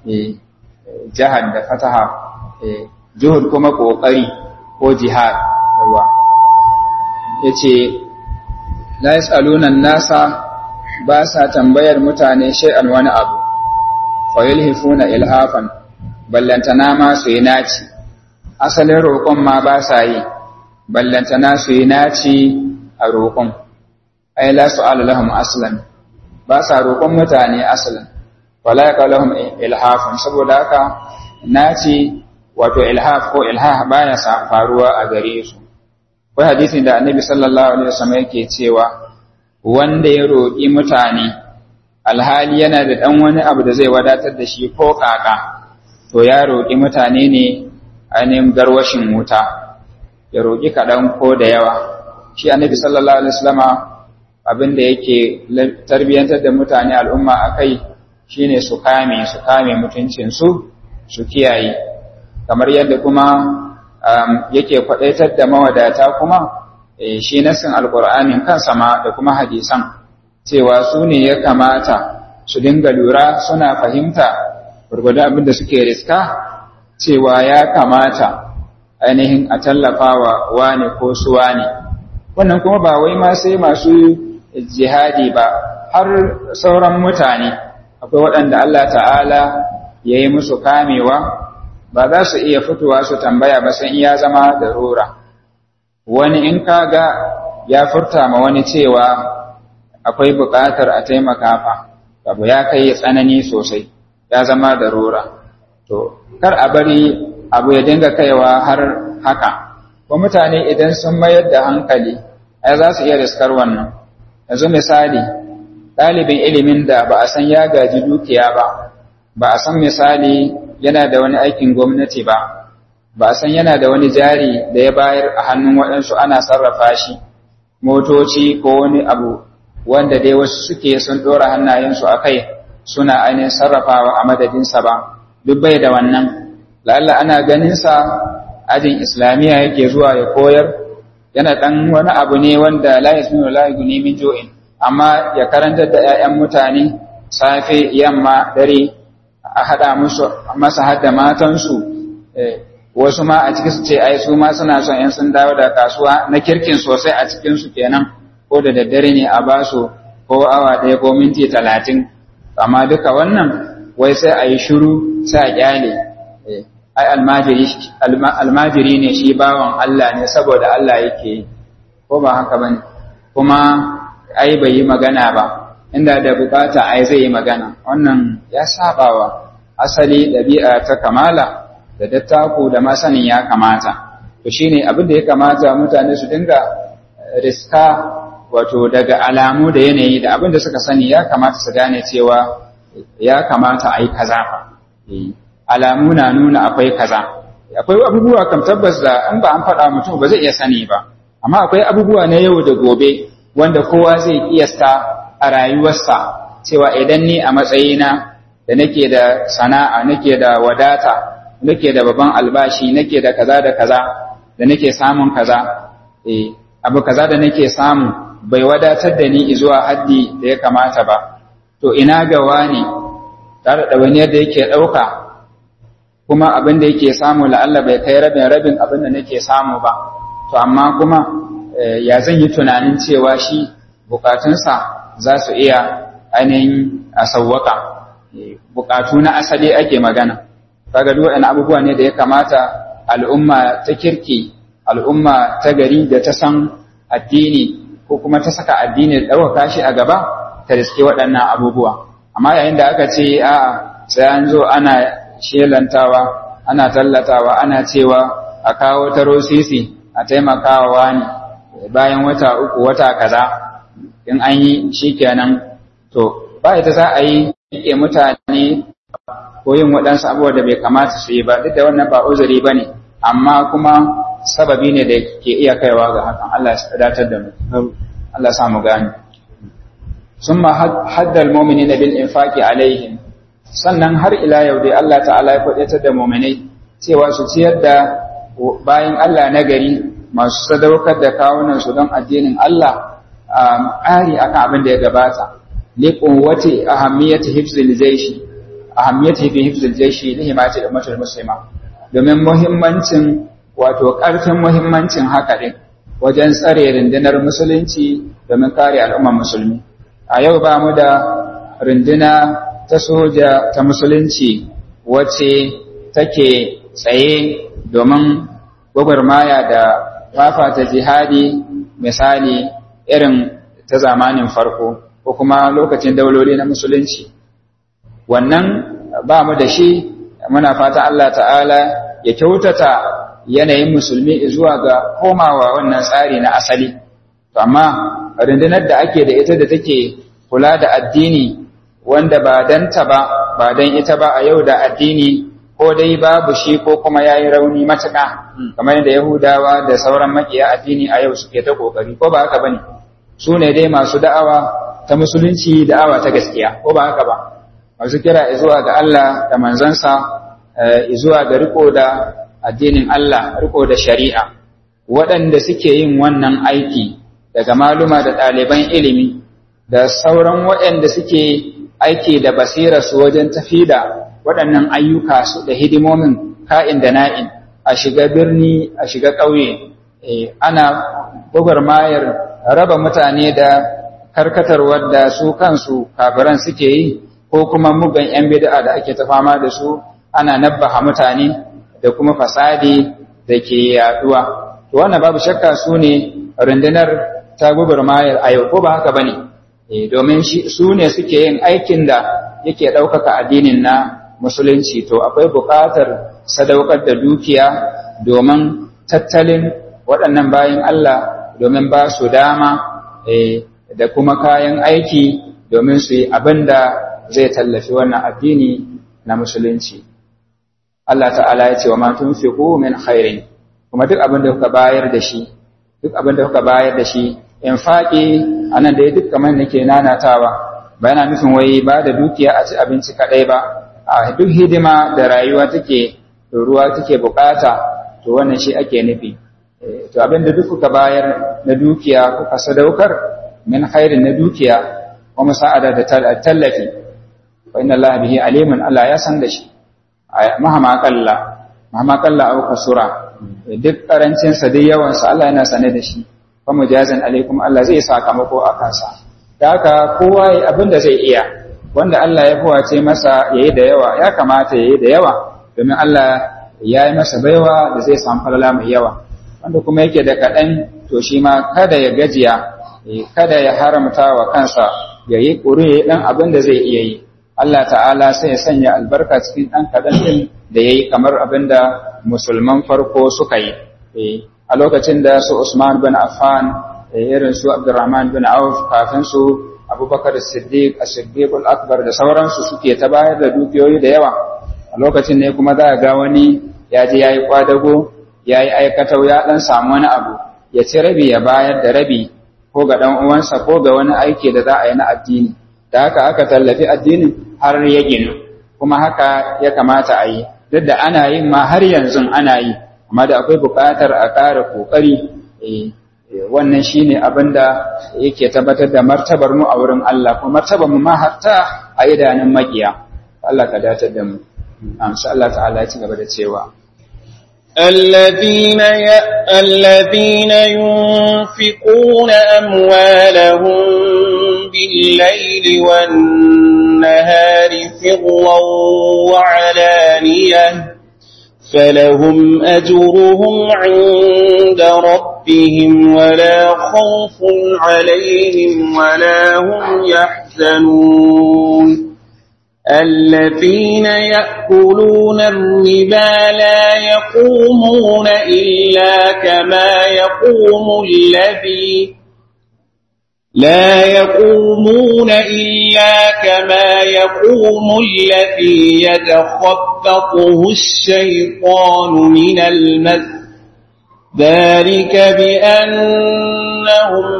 jihad da fataha juhud kuma kokari ko jihad yawa yace la yasaluna an-nasa ba sa tambayar mutane shay'an wani abu fa yulhifuna ilhafan ballantana ma su yi naci asalin roƙon ma ba sa yi ballantana su yi naci a roƙon ai la su'ala lahum aslan ba sa roƙon mutane aslan wala yaqalahum ilhafan saboda haka naci wato ilhaf ko ilhah baya sa faruwa a gare su ko hadisin da annabi sallallahu alaihi wasallam yake cewa wanda ya roƙi mutane alhali yana da dan wani abu da zai wadatar da shi ko kaka to ya roƙi mutane ne ainihin garwashin wuta ya roƙi kaɗan ko da yawa shi annabi sallallahu alaihi wasallama abin da yake tarbiyyantar da mutane al'umma akai shine su kame mutuncinsu su kiyaye kamar yadda kuma yake kwadaitar da mawadata kuma shi nassin alqur'anin kansa ma da kuma hadisan cewa su ne ya kamata su dinga lura suna fahimta gurgurdan abin da suke riska cewa ya kamata ainihin a tallafawa wane ko su wane wannan kuma ba wai ma sai masu jihadi ba har sauran mutane akwai waɗanda Allah ta'ala ya yi musu kamewa ba za su iya fitowa su tambaya ba sai ya zama darura wani in kaga ya furta ma wani cewa akwai buƙatar a taimaka fa abu ya kai tsanani sosai ya zama darura to kar a bari abu ya dinga kaiwa har haka ko mutane idan sun mayar da hankali ai za su iya riskar wannan yanzu misali ɗalibin ilimin da ba a san ya gaji dukiya ba a san misali yana da wani aikin gwamnati ba a san yana da wani jari da ya bayar a hannun waɗansu ana sarrafa shi motoci ko wani abu wanda dai wasu suke sun ɗora hannayensu a kai suna ainihin sarrafawa a madadinsa ba duk bai da wannan la'alla ana ganinsa ajin islamiyya yake zuwa ya koyar yana ɗan wani abu ne wanda la yasminu la yughni min ju'in amma ya karantar da 'ya'yan mutane safe yamma dare a haɗa masa hadda matansu wasu ma a cikin su ce ai su ma suna son in sun dawo da kasuwa na kirkin sosai a cikin su kenan ko da daddare ne a basu ko awa ɗaya ko minti 30 amma duka wannan wai sai a yi shiru sai a kyale ai almajiri ne shi bawan Allah ne saboda Allah yake yi ko ba haka bane kuma ai bai yi magana ba inda da bukata ai zai yi magana wannan ya sabawa asali ɗabi'a ta kamala da dattako da masanin ya kamata to shine abin da ya kamata mutane su dinga riska wato daga alamu da yanayi da abin da suka sani ya kamata su gane cewa ya kamata ai kaza fa alamu na nuna akwai kaza akwai abubuwa kam tabbas da in ba an faɗa mutum ba zai iya sani ba amma akwai abubuwa na yau da gobe wanda kowa zai kiyasta a rayuwarsa cewa idan ni a matsayina da nake da sana'a nake da wadata nake da babban albashi nake da kaza da kaza da nake samun kaza abu kaza da nake samu bai wadatar da ni zuwa haddi da ya kamata ba to ina ga wani tare da wani yadda yake ɗauka kuma abin da yake samu la'alla bai kai rabin abin da nake samu ba to amma kuma ya zan yi tunanin cewa shi bukatunsa za su iya ainihin a sauwaka bukatu na asali ake magana kaga duk waɗannan abubuwa ne da ya kamata al'umma ta kirki al'umma ta gari da ta san addini ko kuma ta saka addini da ɗaukaka shi a gaba ta riske waɗannan abubuwa amma yayin da aka ce a'a sai an zo ana shelantawa ana tallatawa ana cewa a kawo taro sisi a taimakawa wani bayan wata uku wata kaza in an yi shikenan to ba ita za a yi ke mutane ko yin waɗansu abubuwa da bai kamata su yi ba duk da wannan ba uzuri ba ne amma kuma sababi ne da ke iya kaiwa ga hakan. Allah ya datar da mu. Allah sa mu gani. Summa haddal mu'minina bil infaqi alaihim. Sannan har ila yau dai Allah ta'ala ya faɗaitar da mu'minai cewa su ciyar da bayan Allah na gari masu sadaukar da kawunan su don addinin Allah ƙari akan abin da ya gabata. Liquwwati ahammiyati hifzil jayshi ahammiyati fi hifzil jayshi li himayati ummatil muslima. Domin muhimmancin wato ƙarfin muhimmancin haka din wajen tsare rundunar musulunci domin kare al'ummar musulmi. A yau ba mu da runduna ta soja ta musulunci wacce take tsaye domin gwagwarmaya da fafata jihadi misali irin ta zamanin farko ko kuma lokacin dauloli na musulunci. Wannan ba mu da shi, muna fata Allah ta'ala ya kyautata yanayin musulmi zuwa ga komawa wannan tsari na asali. Amma rundunar da ake da ita da take kula da addini wanda ba danta ba dan ita ba a yau da addini ko dai babu shi ko kuma yayi rauni matuƙa kamar yadda Yahudawa da sauran makiya addini a yau suke ta kokari ko ba haka bane. Su ne dai masu da'awa ta musulunci, da'awa ta gaskiya ko ba haka ba, masu kira zuwa ga Allah da manzansa, zuwa ga riko da addinin Allah, riko da shari'a. Waɗanda suke yin wannan aiki daga maluma da ɗaliban ilimi da sauran waɗanda suke aiki da basira su wajen tafi da waɗannan ayyuka su da hidimomin ka'in da na'in a shiga birni a shiga ƙauye, ana gwagwarmayar raba mutane da karkatar wadda su kansu kafiran suke yi ko kuma mugan 'yan bid'a da ake ta fama da su, ana nabbaha mutane da kuma fasadi da ke yaduwa. To wannan babu shakka su ne rundunar ta gwagwarmayar a yau ko ba haka bane, domin su ne suke yin aikin da yake ɗaukaka addinin na musulunci. To akwai buƙatar sadaukar da dukiya domin tattalin waɗannan bayin Allah, domin ba su dama da kuma kayan aiki domin su yi abin da zai tallafi wannan addini na musulunci. Allah ta'ala ya ce wa ma tunfiqu min khairin, kuma duk abin da kuka bayar da shi, infaqi anan da duk kamar nake nanatawa ba yana nufin wai ba da dukiya a ci abinci kadai ba, a duk hidima da rayuwa take ruwa take bukata, to wannan shi ake nufi. To abin da duk kuka bayar na dukiya kuka sadaukar min khairin na dukiya wa musa'ada da tallafi, fa inna Allah bihi alimun, Allah ya san da shi. Mahama kalla au kasura, duk karancin sa dai yawan sa Allah yana sane da shi. Fa mujazan alaikum, Allah zai sakamako a kansa. Da haka kowa yayi abin da zai iya, wanda Allah ya fuwace masa yayi da yawa, ya kamata yayi da yawa, domin Allah ya yi masa baiwa da zai samu falala mai yawa. Wanda kuma yake da kaɗan, to shi ma kada ya gajiya, kada ya haramta wa kansa ya yi ƙuri ɗan abin da zai iya yi. Allah ta'ala sai ya sanya albarka cikin ɗan kaɗan ɗin da ya yi, kamar abin da musulman farko suka yi. A lokacin da su Usman bin Affan, irin su Abdurrahman bin Auf, kafin su Abubakar Siddiq, As-Siddiq al-Akbar da sauransu suke ta bayar da dukiyoyi da yawa. A lokacin ne kuma za a ga wani ya je ya yi kwadago, ya yi aikatau, ya ɗan samu wani abu, ya ci rabi ya bayar da rabi ko ga ɗan uwansa ko ga wani aiki da za a yi na addini. Da haka aka tallafi addinin har ya ginu, kuma haka ya kamata a yi. Duk da ana yin ma har yanzu ana yi, amma da akwai buƙatar a ƙara ƙoƙari. Wannan shine abin da yake tabbatar da martabar mu a wurin Allah, kuma martabar mu ma hatta a idanun makiya. Allah ka datar da mu. Insha Allah ta'ala ya ci gaba da cewa الذين ينفقون أموالهم بالليل والنهار سرا وعلانية فلهم أجرهم عند ربهم ولا خوف عليهم ولا هم يحزنون. الذين يأكلون الربا لا يقومون إلا كما يقوم الذي يتخبطه الشيطان من المس ذلك بأنهم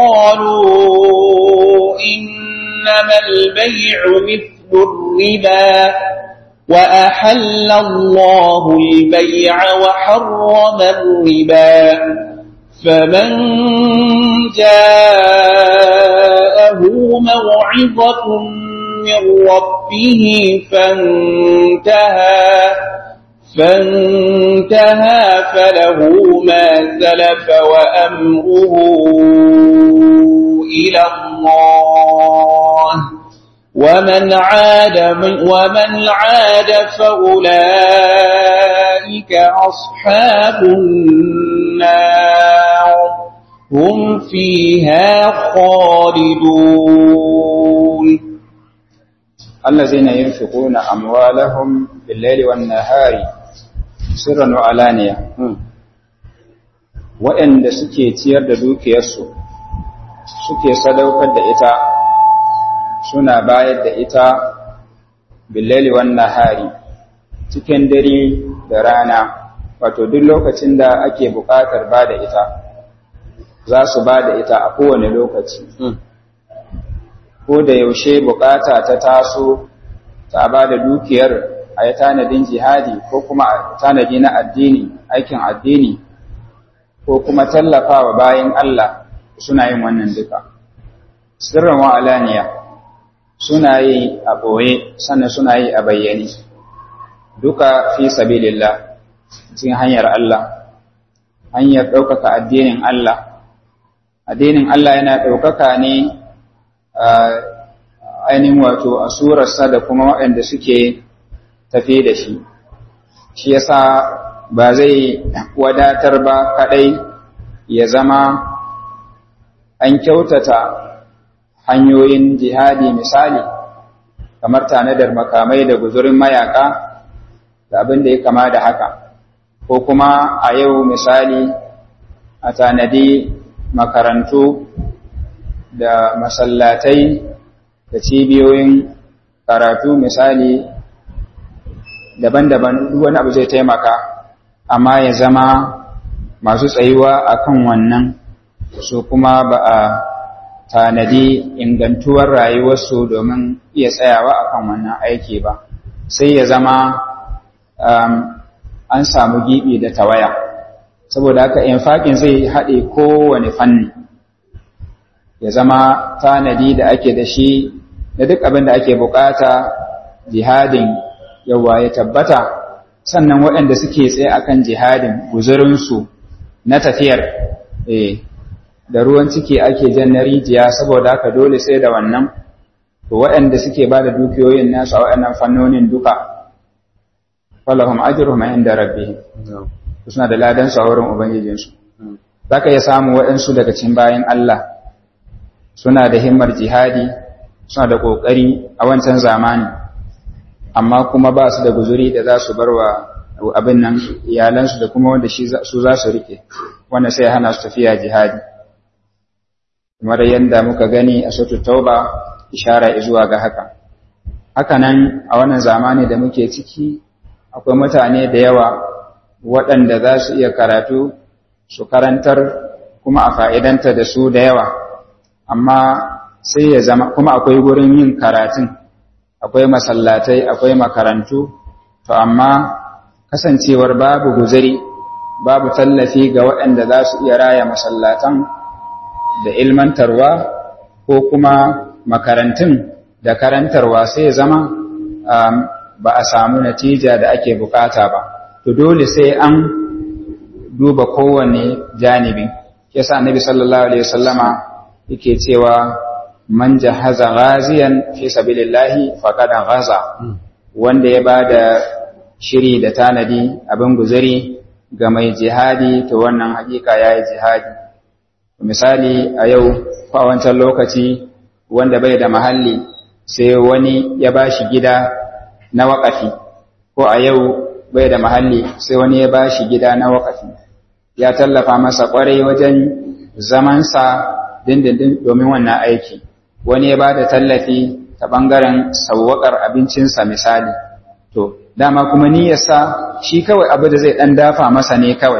قالوا إنما البيع مثل الربا وأحل الله البيع وحرم الربا فمن جاءه موعظة من ربه فانتهى فله ما سلف وأمره إلى الله ومن عاد فأولئك أصحاب النار هم فيها خالدون الذين ينفقون أموالهم بالليل والنهار سرا وعلانية وإن suke ciyar da dukiyarsu suke sadaukar da ita suna bayar da ita billaili wan nahari cikin dare da rana wato duk lokacin da ake buƙatar ba da ita za su ba da ita a kowane lokaci ko da yaushe buƙata ta taso ta ba da dukiyar a yi tanadin jihadi ko kuma tanadi na addini aikin addini ko kuma tallafawa bayan Allah suna yin wannan duka sirran wa alaniya suna yi a ɓoye sannan suna yi a bayyane duka fi sabilillah cikin hanyar Allah hanyar ɗaukaka addinin Allah yana ɗaukaka ne ainihin wato a surarsa da kuma waɗanda suke tafi da shi yasa ba zai wadatar ba kaɗai ya zama an kyautata hanyoyin jihadi misali kamar tanadar makamai da guzurin mayaka da abin da ya kama da haka ko kuma a yau misali a tanadi makarantu da masallatai da cibiyoyin karatu misali daban-daban wani abu zai taimaka amma ya zama masu tsayuwa akan wannan su kuma ba a tanadi ingantuwar rayuwarsu domin iya tsayawa akan wannan aiki ba sai ya zama an samu gibi da tawaya saboda haka infakin zai haɗe kowane fanni ya zama tanadi da ake da shi da duk abin da ake bukata jihadin yawa ya tabbata sannan waɗanda suke tsaye akan jihadin guzurinsu na tafiyar da ruwan ciki ake jan na rijiya saboda haka dole sai da wannan to waɗanda suke ba da dukiyoyin nasu a waɗannan fannonin duka falahum ajruhum inda rabbihim suna da ladan su a wurin ubangijinsu zaka iya samu waɗansu daga cikin bayan Allah suna da himmar jihadi suna da kokari a wancan zamani amma kuma ba su da guzuri da za su barwa abin nan iyalansu da kuma wanda su za su rike wanda sai hana su tafiya jihadi kamar yadda muka gani a suratul tauba ishara zuwa ga haka nan a wannan zamani da muke ciki akwai mutane da yawa waɗanda za su iya karatu su karantar kuma a fa'idanta da su da yawa amma sai ya zama kuma akwai gurin yin karatun akwai masallatai akwai makarantu to amma kasancewar babu guzuri babu tallafi ga waɗanda za su iya raya masallatan da ilmantarwa ko kuma makarantun da karantarwa sai ya zama ba a samu natija da ake bukata ba to dole sai an duba kowane janibi yasa annabi sallallahu alaihi wasallama yake cewa man jahaza ghaziyan fi sabilillahi faqad ghaza wanda ya bada shiri da tanadi abin guzuri ga mai jihadi to wannan hakika yayi jihadi misali a yau ko a wancan lokaci wanda bai da mahalli sai wani ya bashi gida na waƙafi ko a yau bai da mahalli sai wani ya bashi gida na waƙafi ya tallafa masa ƙwarai wajen zamansa dindindin domin wannan aiki wani ya bada tallafi ta ɓangaren sauwaƙar abincinsa misali to dama kuma niyyarsa shi kawai abu da zai ɗan dafa masa ne kawai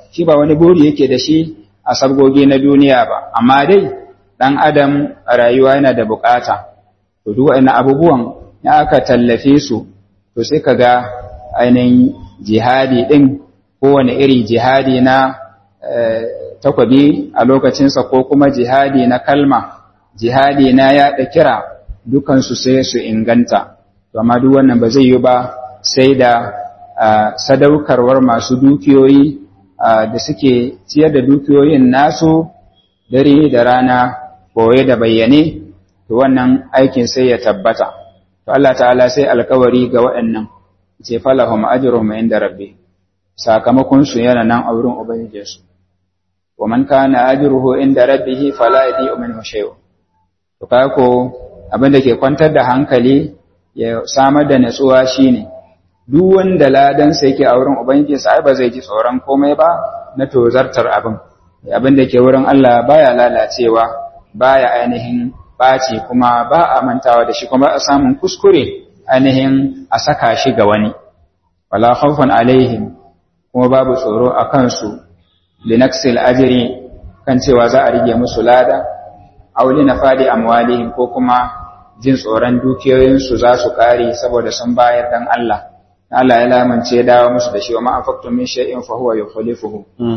shi ba wani buri yake da shi a sabgogi na duniya ba, amma dai ɗan adam a rayuwa yana da bukata. To duk waɗannan abubuwan ya aka tallafe su, to sai ka ga ainihin jihadi ɗin, kowane iri jihadi na takwabi a lokacinsa ko kuma jihadi na kalma, jihadi na yaɗa kira, dukansu sai su inganta. To amma duk wannan ba zai yi ba sai da sadaukarwar masu dukiyoyi da suke ciyar da dukiyoyin nasu dare da rana, boye da bayyane, to wannan aikin sai ya tabbata. To Allah ta'ala sai alkawari ga waɗannan, ce falahum ajruhum inda rabbi, sakamakon su yana nan a wurin ubangijinsu. Wa man kana ajruhu inda rabbihi fala yadi'u minhu shay'un. To kako abin da ke kwantar da hankali ya samar da natsuwa shine duk wanda ladan sa yake a wurin ubangijinsa ai ba zai ji tsoron komai ba na tozartar abin da ke wurin Allah baya lalacewa, baya ainihin baci, kuma ba a mantawa da shi, kuma a samun kuskure ainihin a saka shi ga wani. Wala khawfun alaihim, kuma babu tsoro a kansu linaksil ajri, kan cewa za a rige musu lada, aw linafadi amwalihim, ko kuma jin tsoron dukiyoyinsu za su kare saboda sun bayar dan Allah. Allah ya lamance ya dawo musu da shi, wa ma anfaqtum min shay'in fa huwa yukhlifuhu.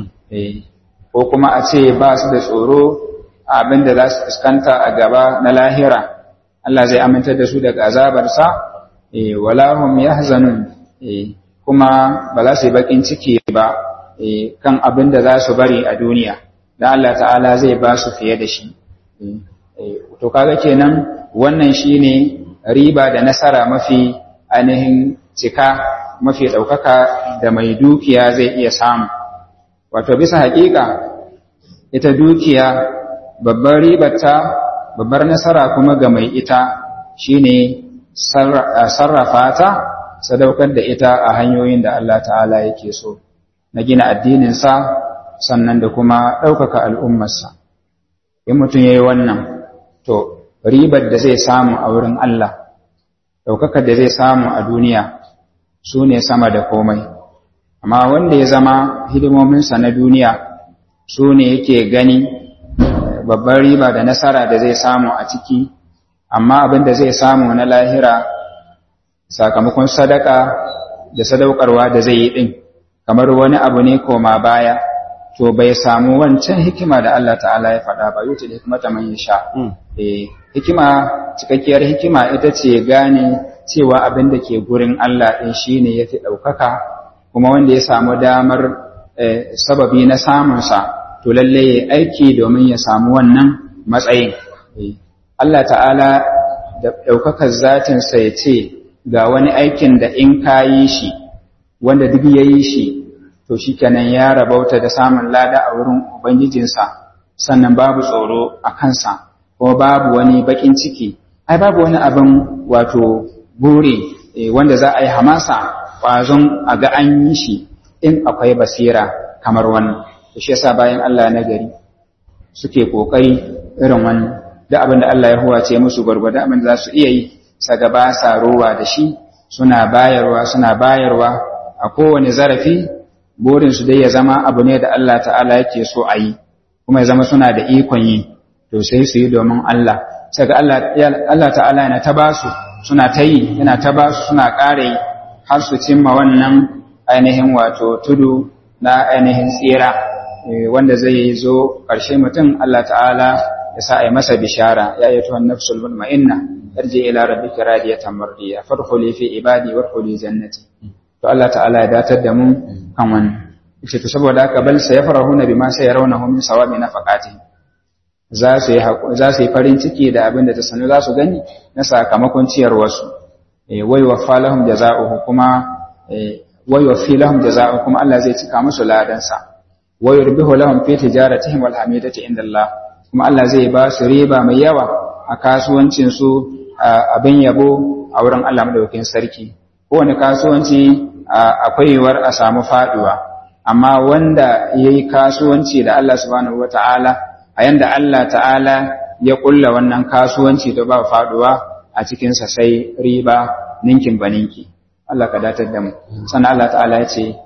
Ko kuma a ce ba su da tsoro abin da za su fuskanta a gaba na lahira, Allah zai amintar da su daga azabarsa, wala hum yahzanun, kuma ba za su yi bakin ciki ba kan abin da za su bari a duniya, dan Allah ta'ala zai ba su fiye da shi. To kaga kenan wannan shine riba da nasara mafi ainihin cika, mafi ɗaukaka da mai dukiya zai iya samu. Wato bisa haƙiƙa ita dukiya babbar ribarta, babbar nasara kuma ga mai ita shine sarrafa ta, sadaukar da ita a hanyoyin da Allah ta'ala yake so, na gina addininsa sannan da kuma ɗaukaka al'ummarsa. In mutum ya yi wannan, to ribar da zai samu a wurin Allah, ɗaukakar da zai samu a duniya su ne sama da komai. Amma wanda ya zama hidimominsa na duniya su ne yake gani babbar riba da nasara da zai samu a ciki, amma abin da zai samu na lahira sakamakon sadaka da sadaukarwa da zai yi ɗin kamar wani abu ne koma baya, to bai samu wancan hikima da Allah ta'ala ya faɗa ba, yuti da hikimata man yasha. Hikima, cikakkiyar hikima ita ce gane cewa abin da ke gurin Allah ɗin shine yafi ɗaukaka, kuma wanda ya samu damar sababi na samunsa, to lalle ya aiki domin ya samu wannan matsayin. Allah ta'ala da ɗaukakar zatinsa ya ce ga wani aikin da in ka yi shi, wanda duk ya yi shi, to shi kenan ya rabauta da samun lada a wurin Ubangijinsa, sannan babu tsoro a kansa, kuma babu wani baƙin ciki, ai babu wani abin wato buri wanda za a yi hamasa ƙwazon a ga an yi shi in akwai basira kamar wannan. Da shi yasa bayan Allah na gari suke ƙoƙari irin wannan, da abin da Allah ya huwace musu gwargwada abin da za su iya yi, saga ba sa rowa da shi, suna bayarwa a kowane zarafi, burinsu dai ya zama abu ne da Allah ta'ala yake so a yi, kuma ya zama suna da ikon yi, to sai su yi domin Allah. Saga Allah ta'ala yana ta ba su, suna ta yi, yana ta ba su, suna ƙara yi, har su cimma wannan ainihin wato tudu na ainihin tsira, wanda zai zo ƙarshe mutum Allah ta'ala ya sa a yi masa bishara, ya yi tuwan nafsul mutma'inna, yarje ila rabbika radiyatan mardiya, fadkhuli fi ibadi wadkhuli jannati. To Allah ta'ala ya datar da mu kan wannan. Yace to saboda haka bal sayafrahuna bima sayarawnahu min sawabi nafaqati. Za su yi farin ciki da abin da ta sanu za su gani na sakamakon ciyarwarsu. Wai waffa lahum jazaohu kuma wai waffi lahum jazaohu kuma Allah zai cika musu ladansa. Wai yurbihu lahum fi tijaratihim wal hamidati indallah. Kuma Allah zai ba su riba mai yawa a kasuwancin su, abin yabo a wurin Allah madaukakin sarki. Kowane kasuwanci akwai yiwuwar a samu faduwa, amma wanda yayi kasuwanci da Allah subhanahu wataala, a yanda Allah ta'ala ya kulla wannan kasuwanci da ba faduwa a cikin sa sai riba ninkin baninki. Allah ka datar da mu. Sannan Allah ta'ala ya ce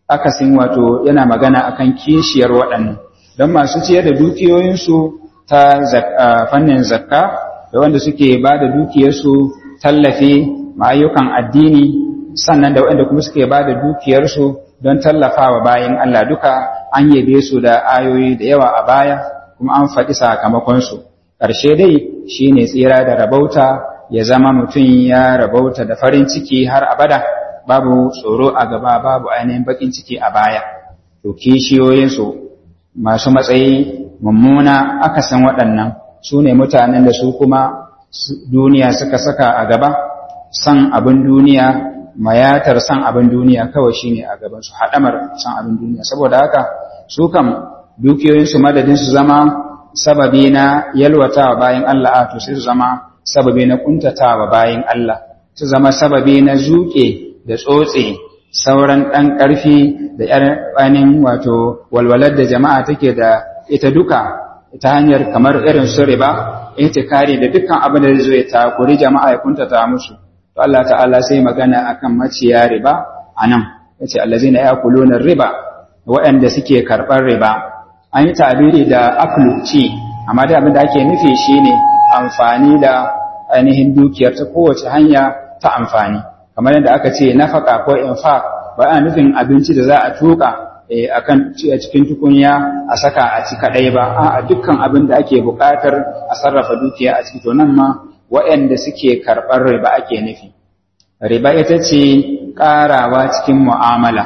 akasin wato yana magana akan kishiyar waɗannan don masu ciyar da dukiyoyinsu ta fannin zakka da wanda suke ba da dukiyarsu tallafi ma'ayyukan addini sannan da wanda kuma suke ba da dukiyarsu don tallafawa bayan Allah duka an yabe su da ayoyi da yawa a baya kuma an faɗi sakamakonsu ƙarshe dai shine tsira da rabauta ya zama mutum ya rabauta da farin ciki har abada babu tsoro a gaba babu ainihin bakin ciki a baya to kishiyoyinsu masu matsayi mummuna aka san waɗannan su ne mutanen da su kuma duniya suka saka a gaba san abin duniya mayatar san abin duniya kawai shine a gaban su haɗamar san abin duniya saboda haka su kam dukiyoyinsu madadin su zama sababi na yalwatawa bayan Allah to sai su zama sababi na kuntatawa bayan Allah su zama sababi na zuke da tsotse sauran ɗan ƙarfi da ƴanin wato walwalar da jama'a take da ita duka ta hanyar kamar irin su riba itikari da dukkan abin da zai takuri jama'a ya kuntata musu to Allah ta'ala sai magana akan maciya riba anan yace allazina yakuluna riba waɗanda suke karɓar riba an yi tabiri da aklu ci amma da abin da ake nufi shine amfani da ainihin dukiyar ta kowace hanya ta amfani kamar yadda aka ce nafaka ko infaq ba ana nufin abinci da za a tuka akan cikin tukunya a saka a ci kadai ba a dukkan abin da ake buƙatar a sarrafa dukiya a ciki to nan ma waɗanda suke karɓar riba ake nufi riba ita ce ƙarawa cikin mu'amala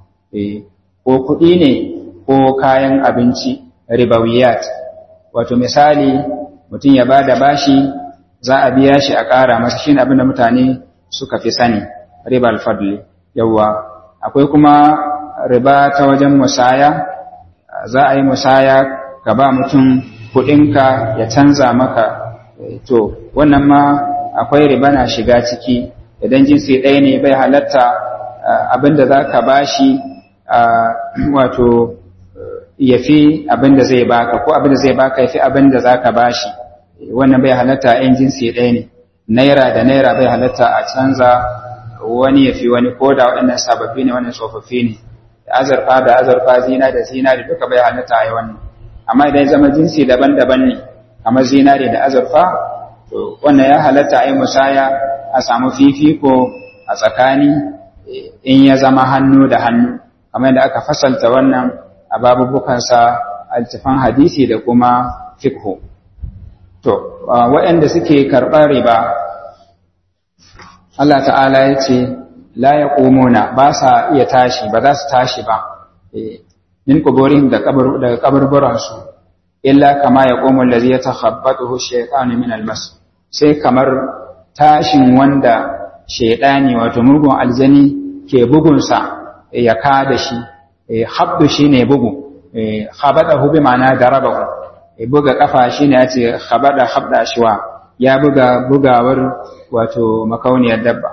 ko kuɗi ne ko kayan abinci ribawiyat wato misali mutum ya bada bashi za a biya shi a ƙara masa shine abin da mutane suka fi sani riba alfadli yawa akwai kuma riba ta wajen musaya za a yi musaya ka ba mutum kuɗinka ya canza maka to wannan ma akwai riba na shiga ciki idan jinsi ɗaya ne bai halatta abinda za ka ba shi wato ya fi abinda zai baka ko abinda zai baka ya fi abinda za ka ba shi wannan bai halatta yan jinsi ɗaya ne naira da naira bai halatta a canza wani ya fi wani ko da waɗannan sababbi ne wannan tsofaffi ne da azurfa zina da zinari duka bai halatta a yi wannan amma idan ya zama jinsi daban-daban ne kamar zinari da azurfa to wannan ya halatta a yi musaya a samu fifiko a tsakani in ya zama hannu da hannu kamar yadda aka fasalta wannan a babubukansa altifan hadisi da kuma fikhu to waɗanda suke karɓar riba Allah ta'ala ya ce la yaqumuna ba sa iya tashi ba za su tashi ba min kuburihim daga kaburburansu illa kama yaqumu allazi yatakhabbathu ash-shaytanu min al-mas sai kamar tashin wanda shaytani wato mugun aljani ke bugunsa ya kada shi habdu shine bugu khabatahu bi ma'ana darabahu buga kafa shine yace khabada habda shiwa ya buga bugawar wato makauniyar dabba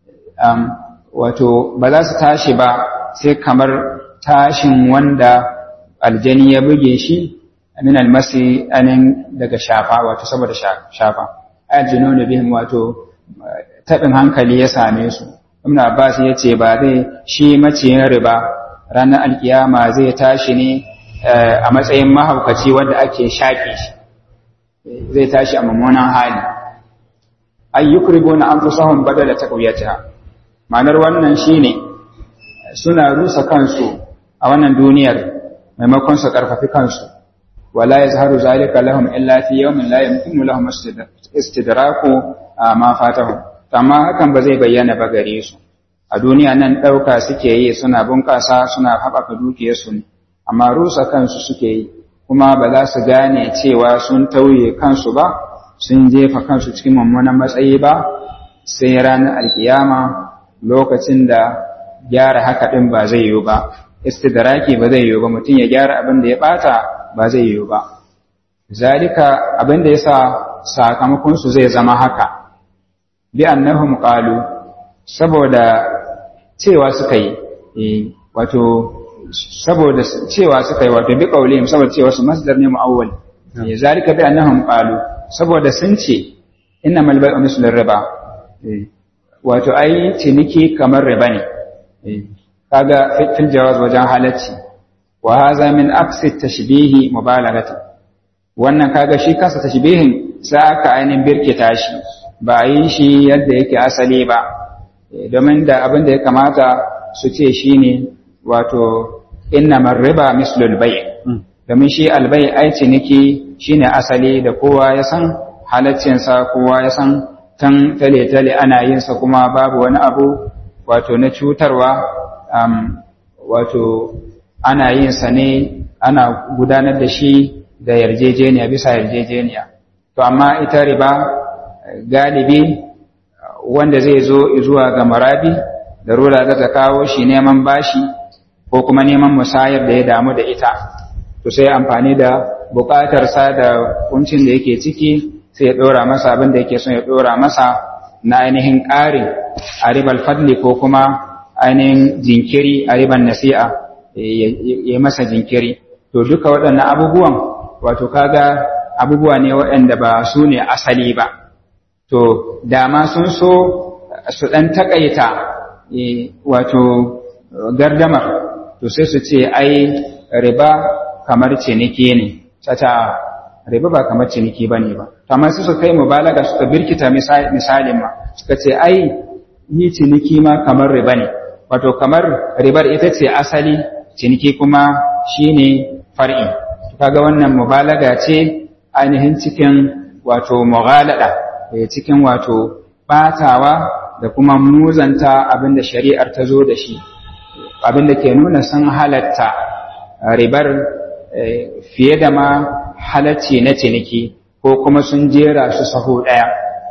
wato ba za su tashi ba sai kamar tashin wanda aljani ya buge shi min almasi anan daga shafa wato saboda shafa aljununu bihim wato tabin hankali ya same su Ibn Abbas yace ba zai shi maciyin riba ranar alkiyama zai tashi ne a matsayin mahaukaci wanda ake shaƙe shi zai tashi a mummunan hali ayyukribuna anfusahum badala taqwiyatiha ma'anar wannan shine suna rusa kansu a wannan duniyar maimakon su karfafi kansu wala yazharu zalika lahum illa fi yawmin la yumkinu lahum istidraku ma fatahum amma hakan ba zai bayyana ba gare su a duniya nan dauka suke yi suna bunƙasa suna haɓaka dukiyarsu ne amma rusa kansu suke yi kuma ba za su gane cewa sun tauye kansu ba sun jefa kansu cikin mummunan matsayi ba sai ranar alkiyama lokacin da gyara haka ɗin ba zai yiwu ba istidraki ba zai yiwu ba mutum ya gyara abin da ya ɓata ba zai yiwu ba zalika abin da ya sa sakamakonsu zai zama haka bi annahum qalu saboda cewa suka yi wato saboda cewa suka yi wato bi qaulihim saboda cewa su masdar ne muawwal zalika bi annahum qalu saboda sun ce innamal bai'u mislu riba wato ai ciniki kamar riba ne kaga fil jawaz wajen halacci wa hadha min aqsi tashbihi mubalaghati wannan kaga shi kansa tashbihin sai aka ainihin birkita shi ba yi shi yadda yake asali ba domin da abin da ya kamata su ce shine wato innamar riba mislul bay' domin shi albay' ai ciniki shine asali da kowa ya san halaccinsa kowa ya san tan tale ana yin sa kuma babu wani abu wato na cutarwa wato ana yin sa ne ana gudanar da shi da yarjejeniya bisa yarjejeniya to amma ita riba galibi wanda zai zo zuwa ga marabi da rola za ta kawo shi neman bashi ko kuma neman musayar da ya damu da ita to sai amfani da bukatarsa da kuncin da yake ciki sai ya dora masa abin da yake son ya dora masa na ainihin ƙari a ribar fadli ko kuma ainihin jinkiri a ribar nasi'a ya masa jinkiri to duka waɗannan abubuwan wato kaga abubuwa ne waɗanda ba su ne asali ba to dama sun so su ɗan taƙaita wato gardamar to sai su ce ai riba kamar ciniki ne tata riba ba kamar ciniki ba ne ba amma su suka kai mubalaga suka birkita misalin ma suka ce ai yi ciniki ma kamar riba ne wato kamar ribar ita ce asali ciniki kuma shine far'i kaga wannan mubalaga ce ainihin cikin wato mughalada cikin wato batawa da kuma muzanta abinda shari'ar ta zo da shi abinda ke nuna sun halatta ribar fiye da ma halacci na ciniki ko kuma sun jera su sahu daya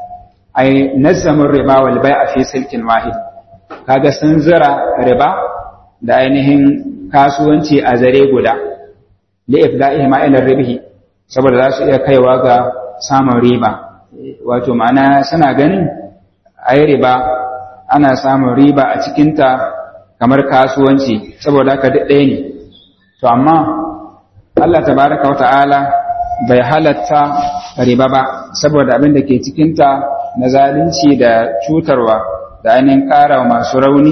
ai nazzamun riba wal bai'a fi silkin wahid kaga sun zira riba da ainihin kasuwanci a zare guda li ifda'ihi ma ila ribhi saboda za su iya kaiwa ga samun riba wato ma'ana suna ganin ai riba ana samun riba a cikinta kamar kasuwanci saboda haka duk ɗaya ne to amma Allah tabaraka wa ta'ala bai halatta riba ba saboda abin da ke cikinta na zalunci da cutarwa da ainihin ƙara masu rauni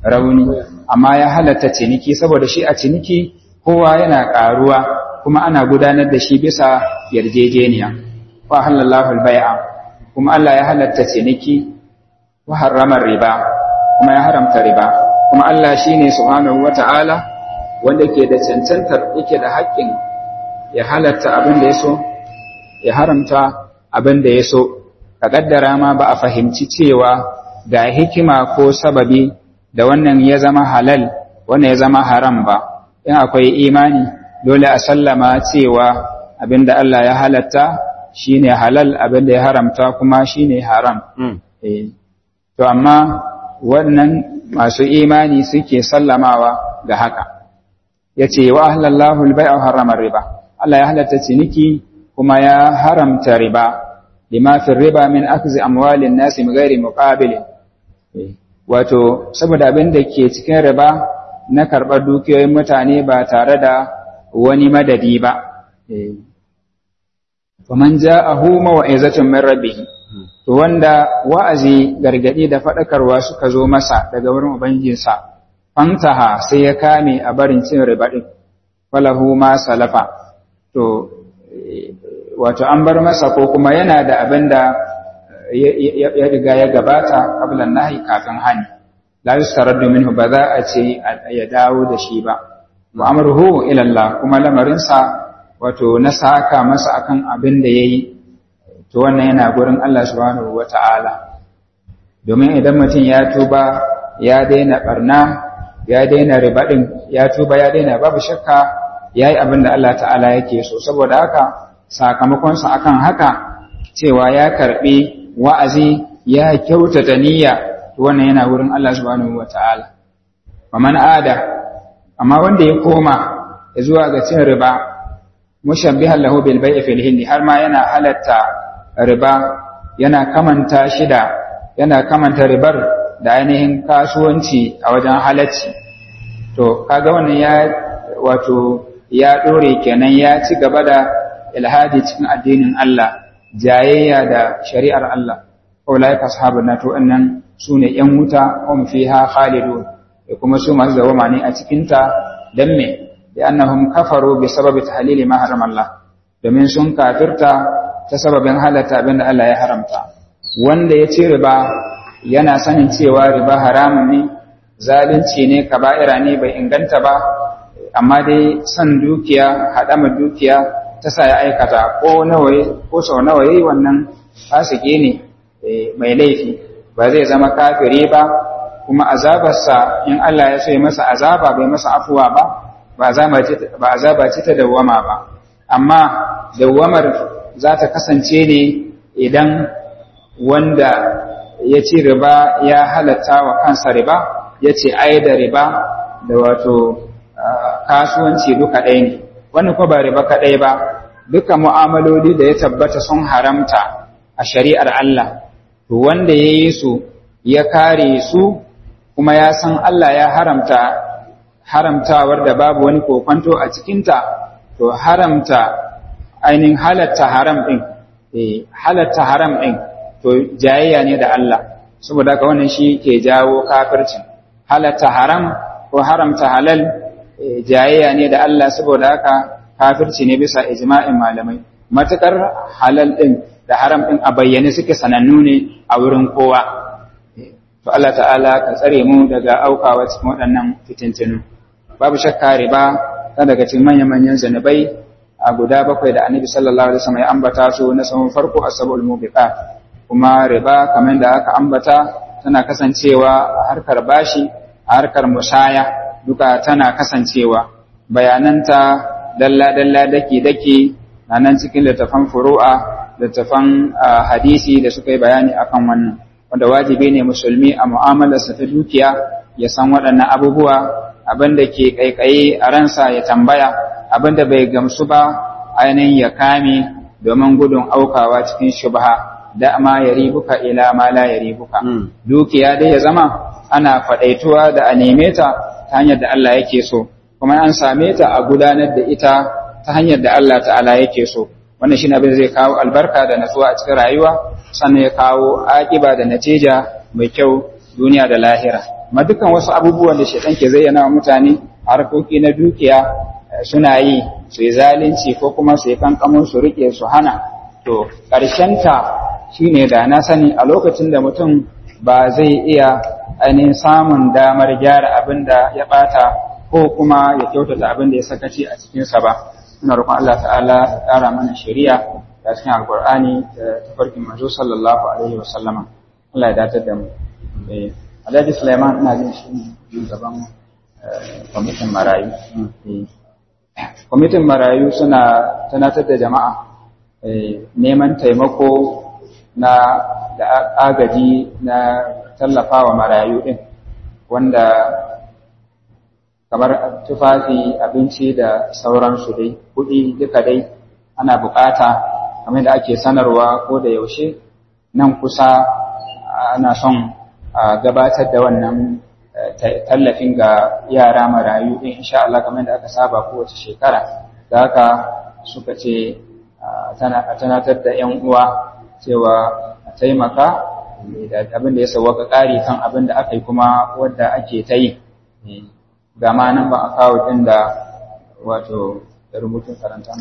amma ya halatta ciniki saboda shi a ciniki kowa yana ƙaruwa kuma ana gudanar da shi bisa yarjejeniya wa halallahu al-bai'a kuma Allah ya halatta ciniki wa harrama riba kuma ya haramta riba kuma Allah shine subhanahu wata'ala wanda ke da cancantar yake da haƙƙin ya halatta abin da yaso ya haramta abin da yaso ka kaddara ma ba a fahimci cewa ga hikima ko sababi da wannan ya zama halal wannan ya zama haram ba in akwai imani dole a sallama cewa abinda Allah ya halatta shine halal abinda ya haramta kuma shine haram to amma wannan masu imani suke sallamawa ga haka yace wa ahlallahu al-bai'a harrama riba Allah ya halatta ciniki kuma ya haramta riba lima fi riba min akzi amwalin nas min ghairi muqabil wato saboda abinda ke cikin riba na karɓar dukiyoyin mutane ba tare da wani madadi ba. Faman ja'ahu mawa'izatun min rabbih to wanda wa'azi gargadi da faɗakarwa suka zo masa daga wurin ubangijinsa fantaha sai ya kame a barin cin riba din falahu ma salafa to wato an bar masa ko kuma yana da abin da ya riga ya gabata qablan nahi kafin hani la yustaraddu minhu ba za a ce ya dawo da shi ba wa amruhu ila Allah kuma lamarinsa wato na saka masa akan abin da yayi to wannan yana gurin Allah subhanahu wata'ala domin idan mutum ya tuba ya daina barna ya daina riba din ya tuba ya daina babu shakka yayi abin da Allah ta'ala yake so saboda haka sakamakon sa akan haka cewa ya karbi wa'azi ya kyautata niyya wannan yana wurin Allah subhanahu wata'ala faman ada amma wanda ya koma zuwa ga cin riba mushabbihan lahu bil bai'i fil hindi har ma yana halatta riba yana kamanta ribar da ainihin kasuwanci a wajen halacci to kaga wannan ya dore kenan ya ci gaba da ilhadi cikin addinin Allah jayayya da shari'ar Allah ulaika ashabun nar to annan sune yan wuta hum fiha khalidun kuma su masu dawama ne a cikin ta dan me li'annahum kafaru bi sababi tahlili ma harama Allah domin sun kafirta ta sababin halatta abinda Allah ya haramta wanda ya ci riba yana sanin cewa riba haramun ne zalunci ne kaba'ira ne bai inganta ba amma dai san dukiya hadama dukiya ta sa ya aikata ko sau nawa yayi wannan fasike ne mai laifi ba zai zama kafiri ba kuma azabarsa in Allah ya so ya masa azaba bai masa afuwa ba azaba ce ta dawwama ba amma dawwamar za ta kasance ne idan wanda ya ci riba ya halatta wa kansa riba ya ce ai da riba da wato kasuwanci duka ɗaya ne wannan ko ba riba kaɗai ba duka mu'amaloli da ya tabbata sun haramta a shari'ar Allah to wanda ya yi su ya kare su kuma ya san Allah ya haramtawar da babu wani kokwanto a cikinta to ainihin halatta haram ɗin to jayayya ne da Allah saboda haka wannan shi ke jawo kafircin halatta haram ko haramta halal jayayya ne da Allah saboda haka kafirci ne bisa ijma'in malamai matukar halal ɗin da haram ɗin a bayyane suke sanannu ne a wurin kowa to Allah ta'ala ka tsare mu daga aukawa cikin waɗannan fitintinu babu shakka riba ta daga cikin manyan zanubai a guda 7 da Annabi sallallahu alaihi wasallam ya ambata su na saman farko asbabul mubiqat kuma riba kamar da aka ambata tana kasancewa a harkar bashi a harkar musaya duka tana kasancewa bayananta dalla daki nan cikin littafan furu'a littafan hadisi da suka yi bayani akan wannan wanda wajibi ne musulmi a mu'amalarsa ta dukiya ya san waɗannan abubuwa abinda ke kaikayi a ransa ya tambaya abinda bai gamsu ba ainihin ya kame domin gudun aukawa cikin shubha da ma ya ribuka ila ma la ya ribuka dukiya dai ya zama ana faɗaituwa da a neme ta ta hanyar da Allah yake so kuma an same ta a gudanar da ita ta hanyar da Allah ta'ala yake so wannan shine abin zai kawo albarka da natsuwa a cikin rayuwa sannan ya kawo akiba da natija mai kyau duniya da lahira amma dukkan wasu abubuwan da shedan ke zayyana wa mutane harkoki na dukiya suna yi su yi zalunci ko kuma su yi kankamun su rike su hana to ƙarshen ta shine da na sani a lokacin da mutum ba zai iya ainihin samun damar gyara abin da ya bata ko kuma ya kyautata abin da ya sakaci a cikinsa ba ina roƙon Allah ta'ala ya ƙara mana shari'a da cikin alƙur'ani da tafarkin manzo sallallahu alaihi wa sallama Allah ya datar da mu Alhaji Sulaiman ina jin shi ne gaban kwamitin marayu kwamitin marayu suna tunatar da jama'a neman taimako na da agaji na tallafawa marayu din wanda kamar tufafi abinci da sauransu dai kuɗi duka dai ana bukata kamar da ake sanarwa ko da yaushe nan kusa ana son a gabatar da wannan tallafin ga yara marayu din insha Allah kamar da aka saba kowace shekara da haka suka ce a tunatar da 'yan uwa cewa a taimaka da abin da ya sauwaka ƙari kan abin da aka yi kuma wadda ake ta yi ga ma nan ba a kawo ɗin da wato da rubutun karanta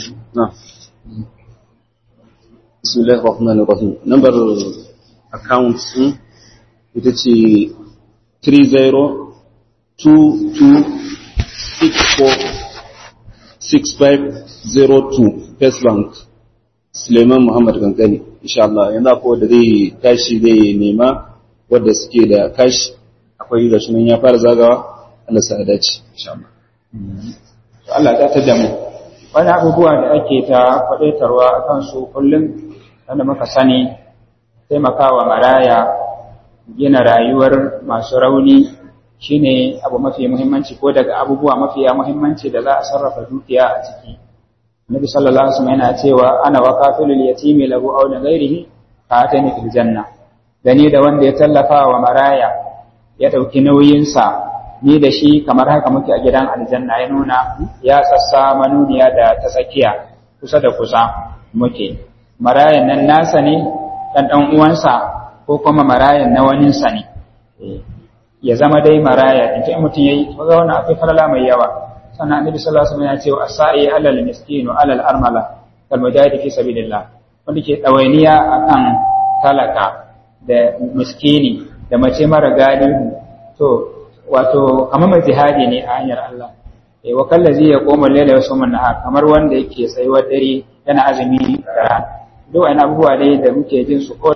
Bismillahir Rahmanir Rahim number account din ita ce 3022646502 First Bank Suleiman Muhammad Kankani insha Allah yanzu akwai wanda zai tashi zai nema wanda suke da kashi akwai da sunan ya fara zagawa Allah sa dace insha Allah to Allah ya ta damu wani abubuwa da ake ta kwadaitarwa akan su kullum wanda muka sani taimakawa maraya gina rayuwar masu rauni shine abu mafi muhimmanci ko daga abubuwa mafiya muhimmanci da za a sarrafa dukiya a ciki Nabi sallallahu alaihi wasallam yana cewa ana waqafilul yatimi lahu aw li ghairihi fatani fil janna gani da wanda ya tallafa wa maraya ya dauki nauyin sa ni da shi kamar haka muke a gidan aljanna ya nuna ya tsassa manuniya da ta tsakiya kusa da kusa muke marayan nan nasa ne dan uwansa ko kuma marayan na waninsa ne ya zama dai maraya in ce mutum yayi ga wannan akwai falala mai yawa. Sannan annabi sallallahu alaihi wasallam ya ce asai alal miskin wa alal armala kal mujahid fi sabilillah, wanda ke dawainiya akan talaka da miskini da mace mara galihu, to wato kamar mai jihadi ne a hanyar Allah. Wa kallazi yaqumu al-layla wa yasumu an-nahar, kamar wanda yake tsayuwar dare yana azumi da rana. Duk wani abubuwa dai da muke jin su ko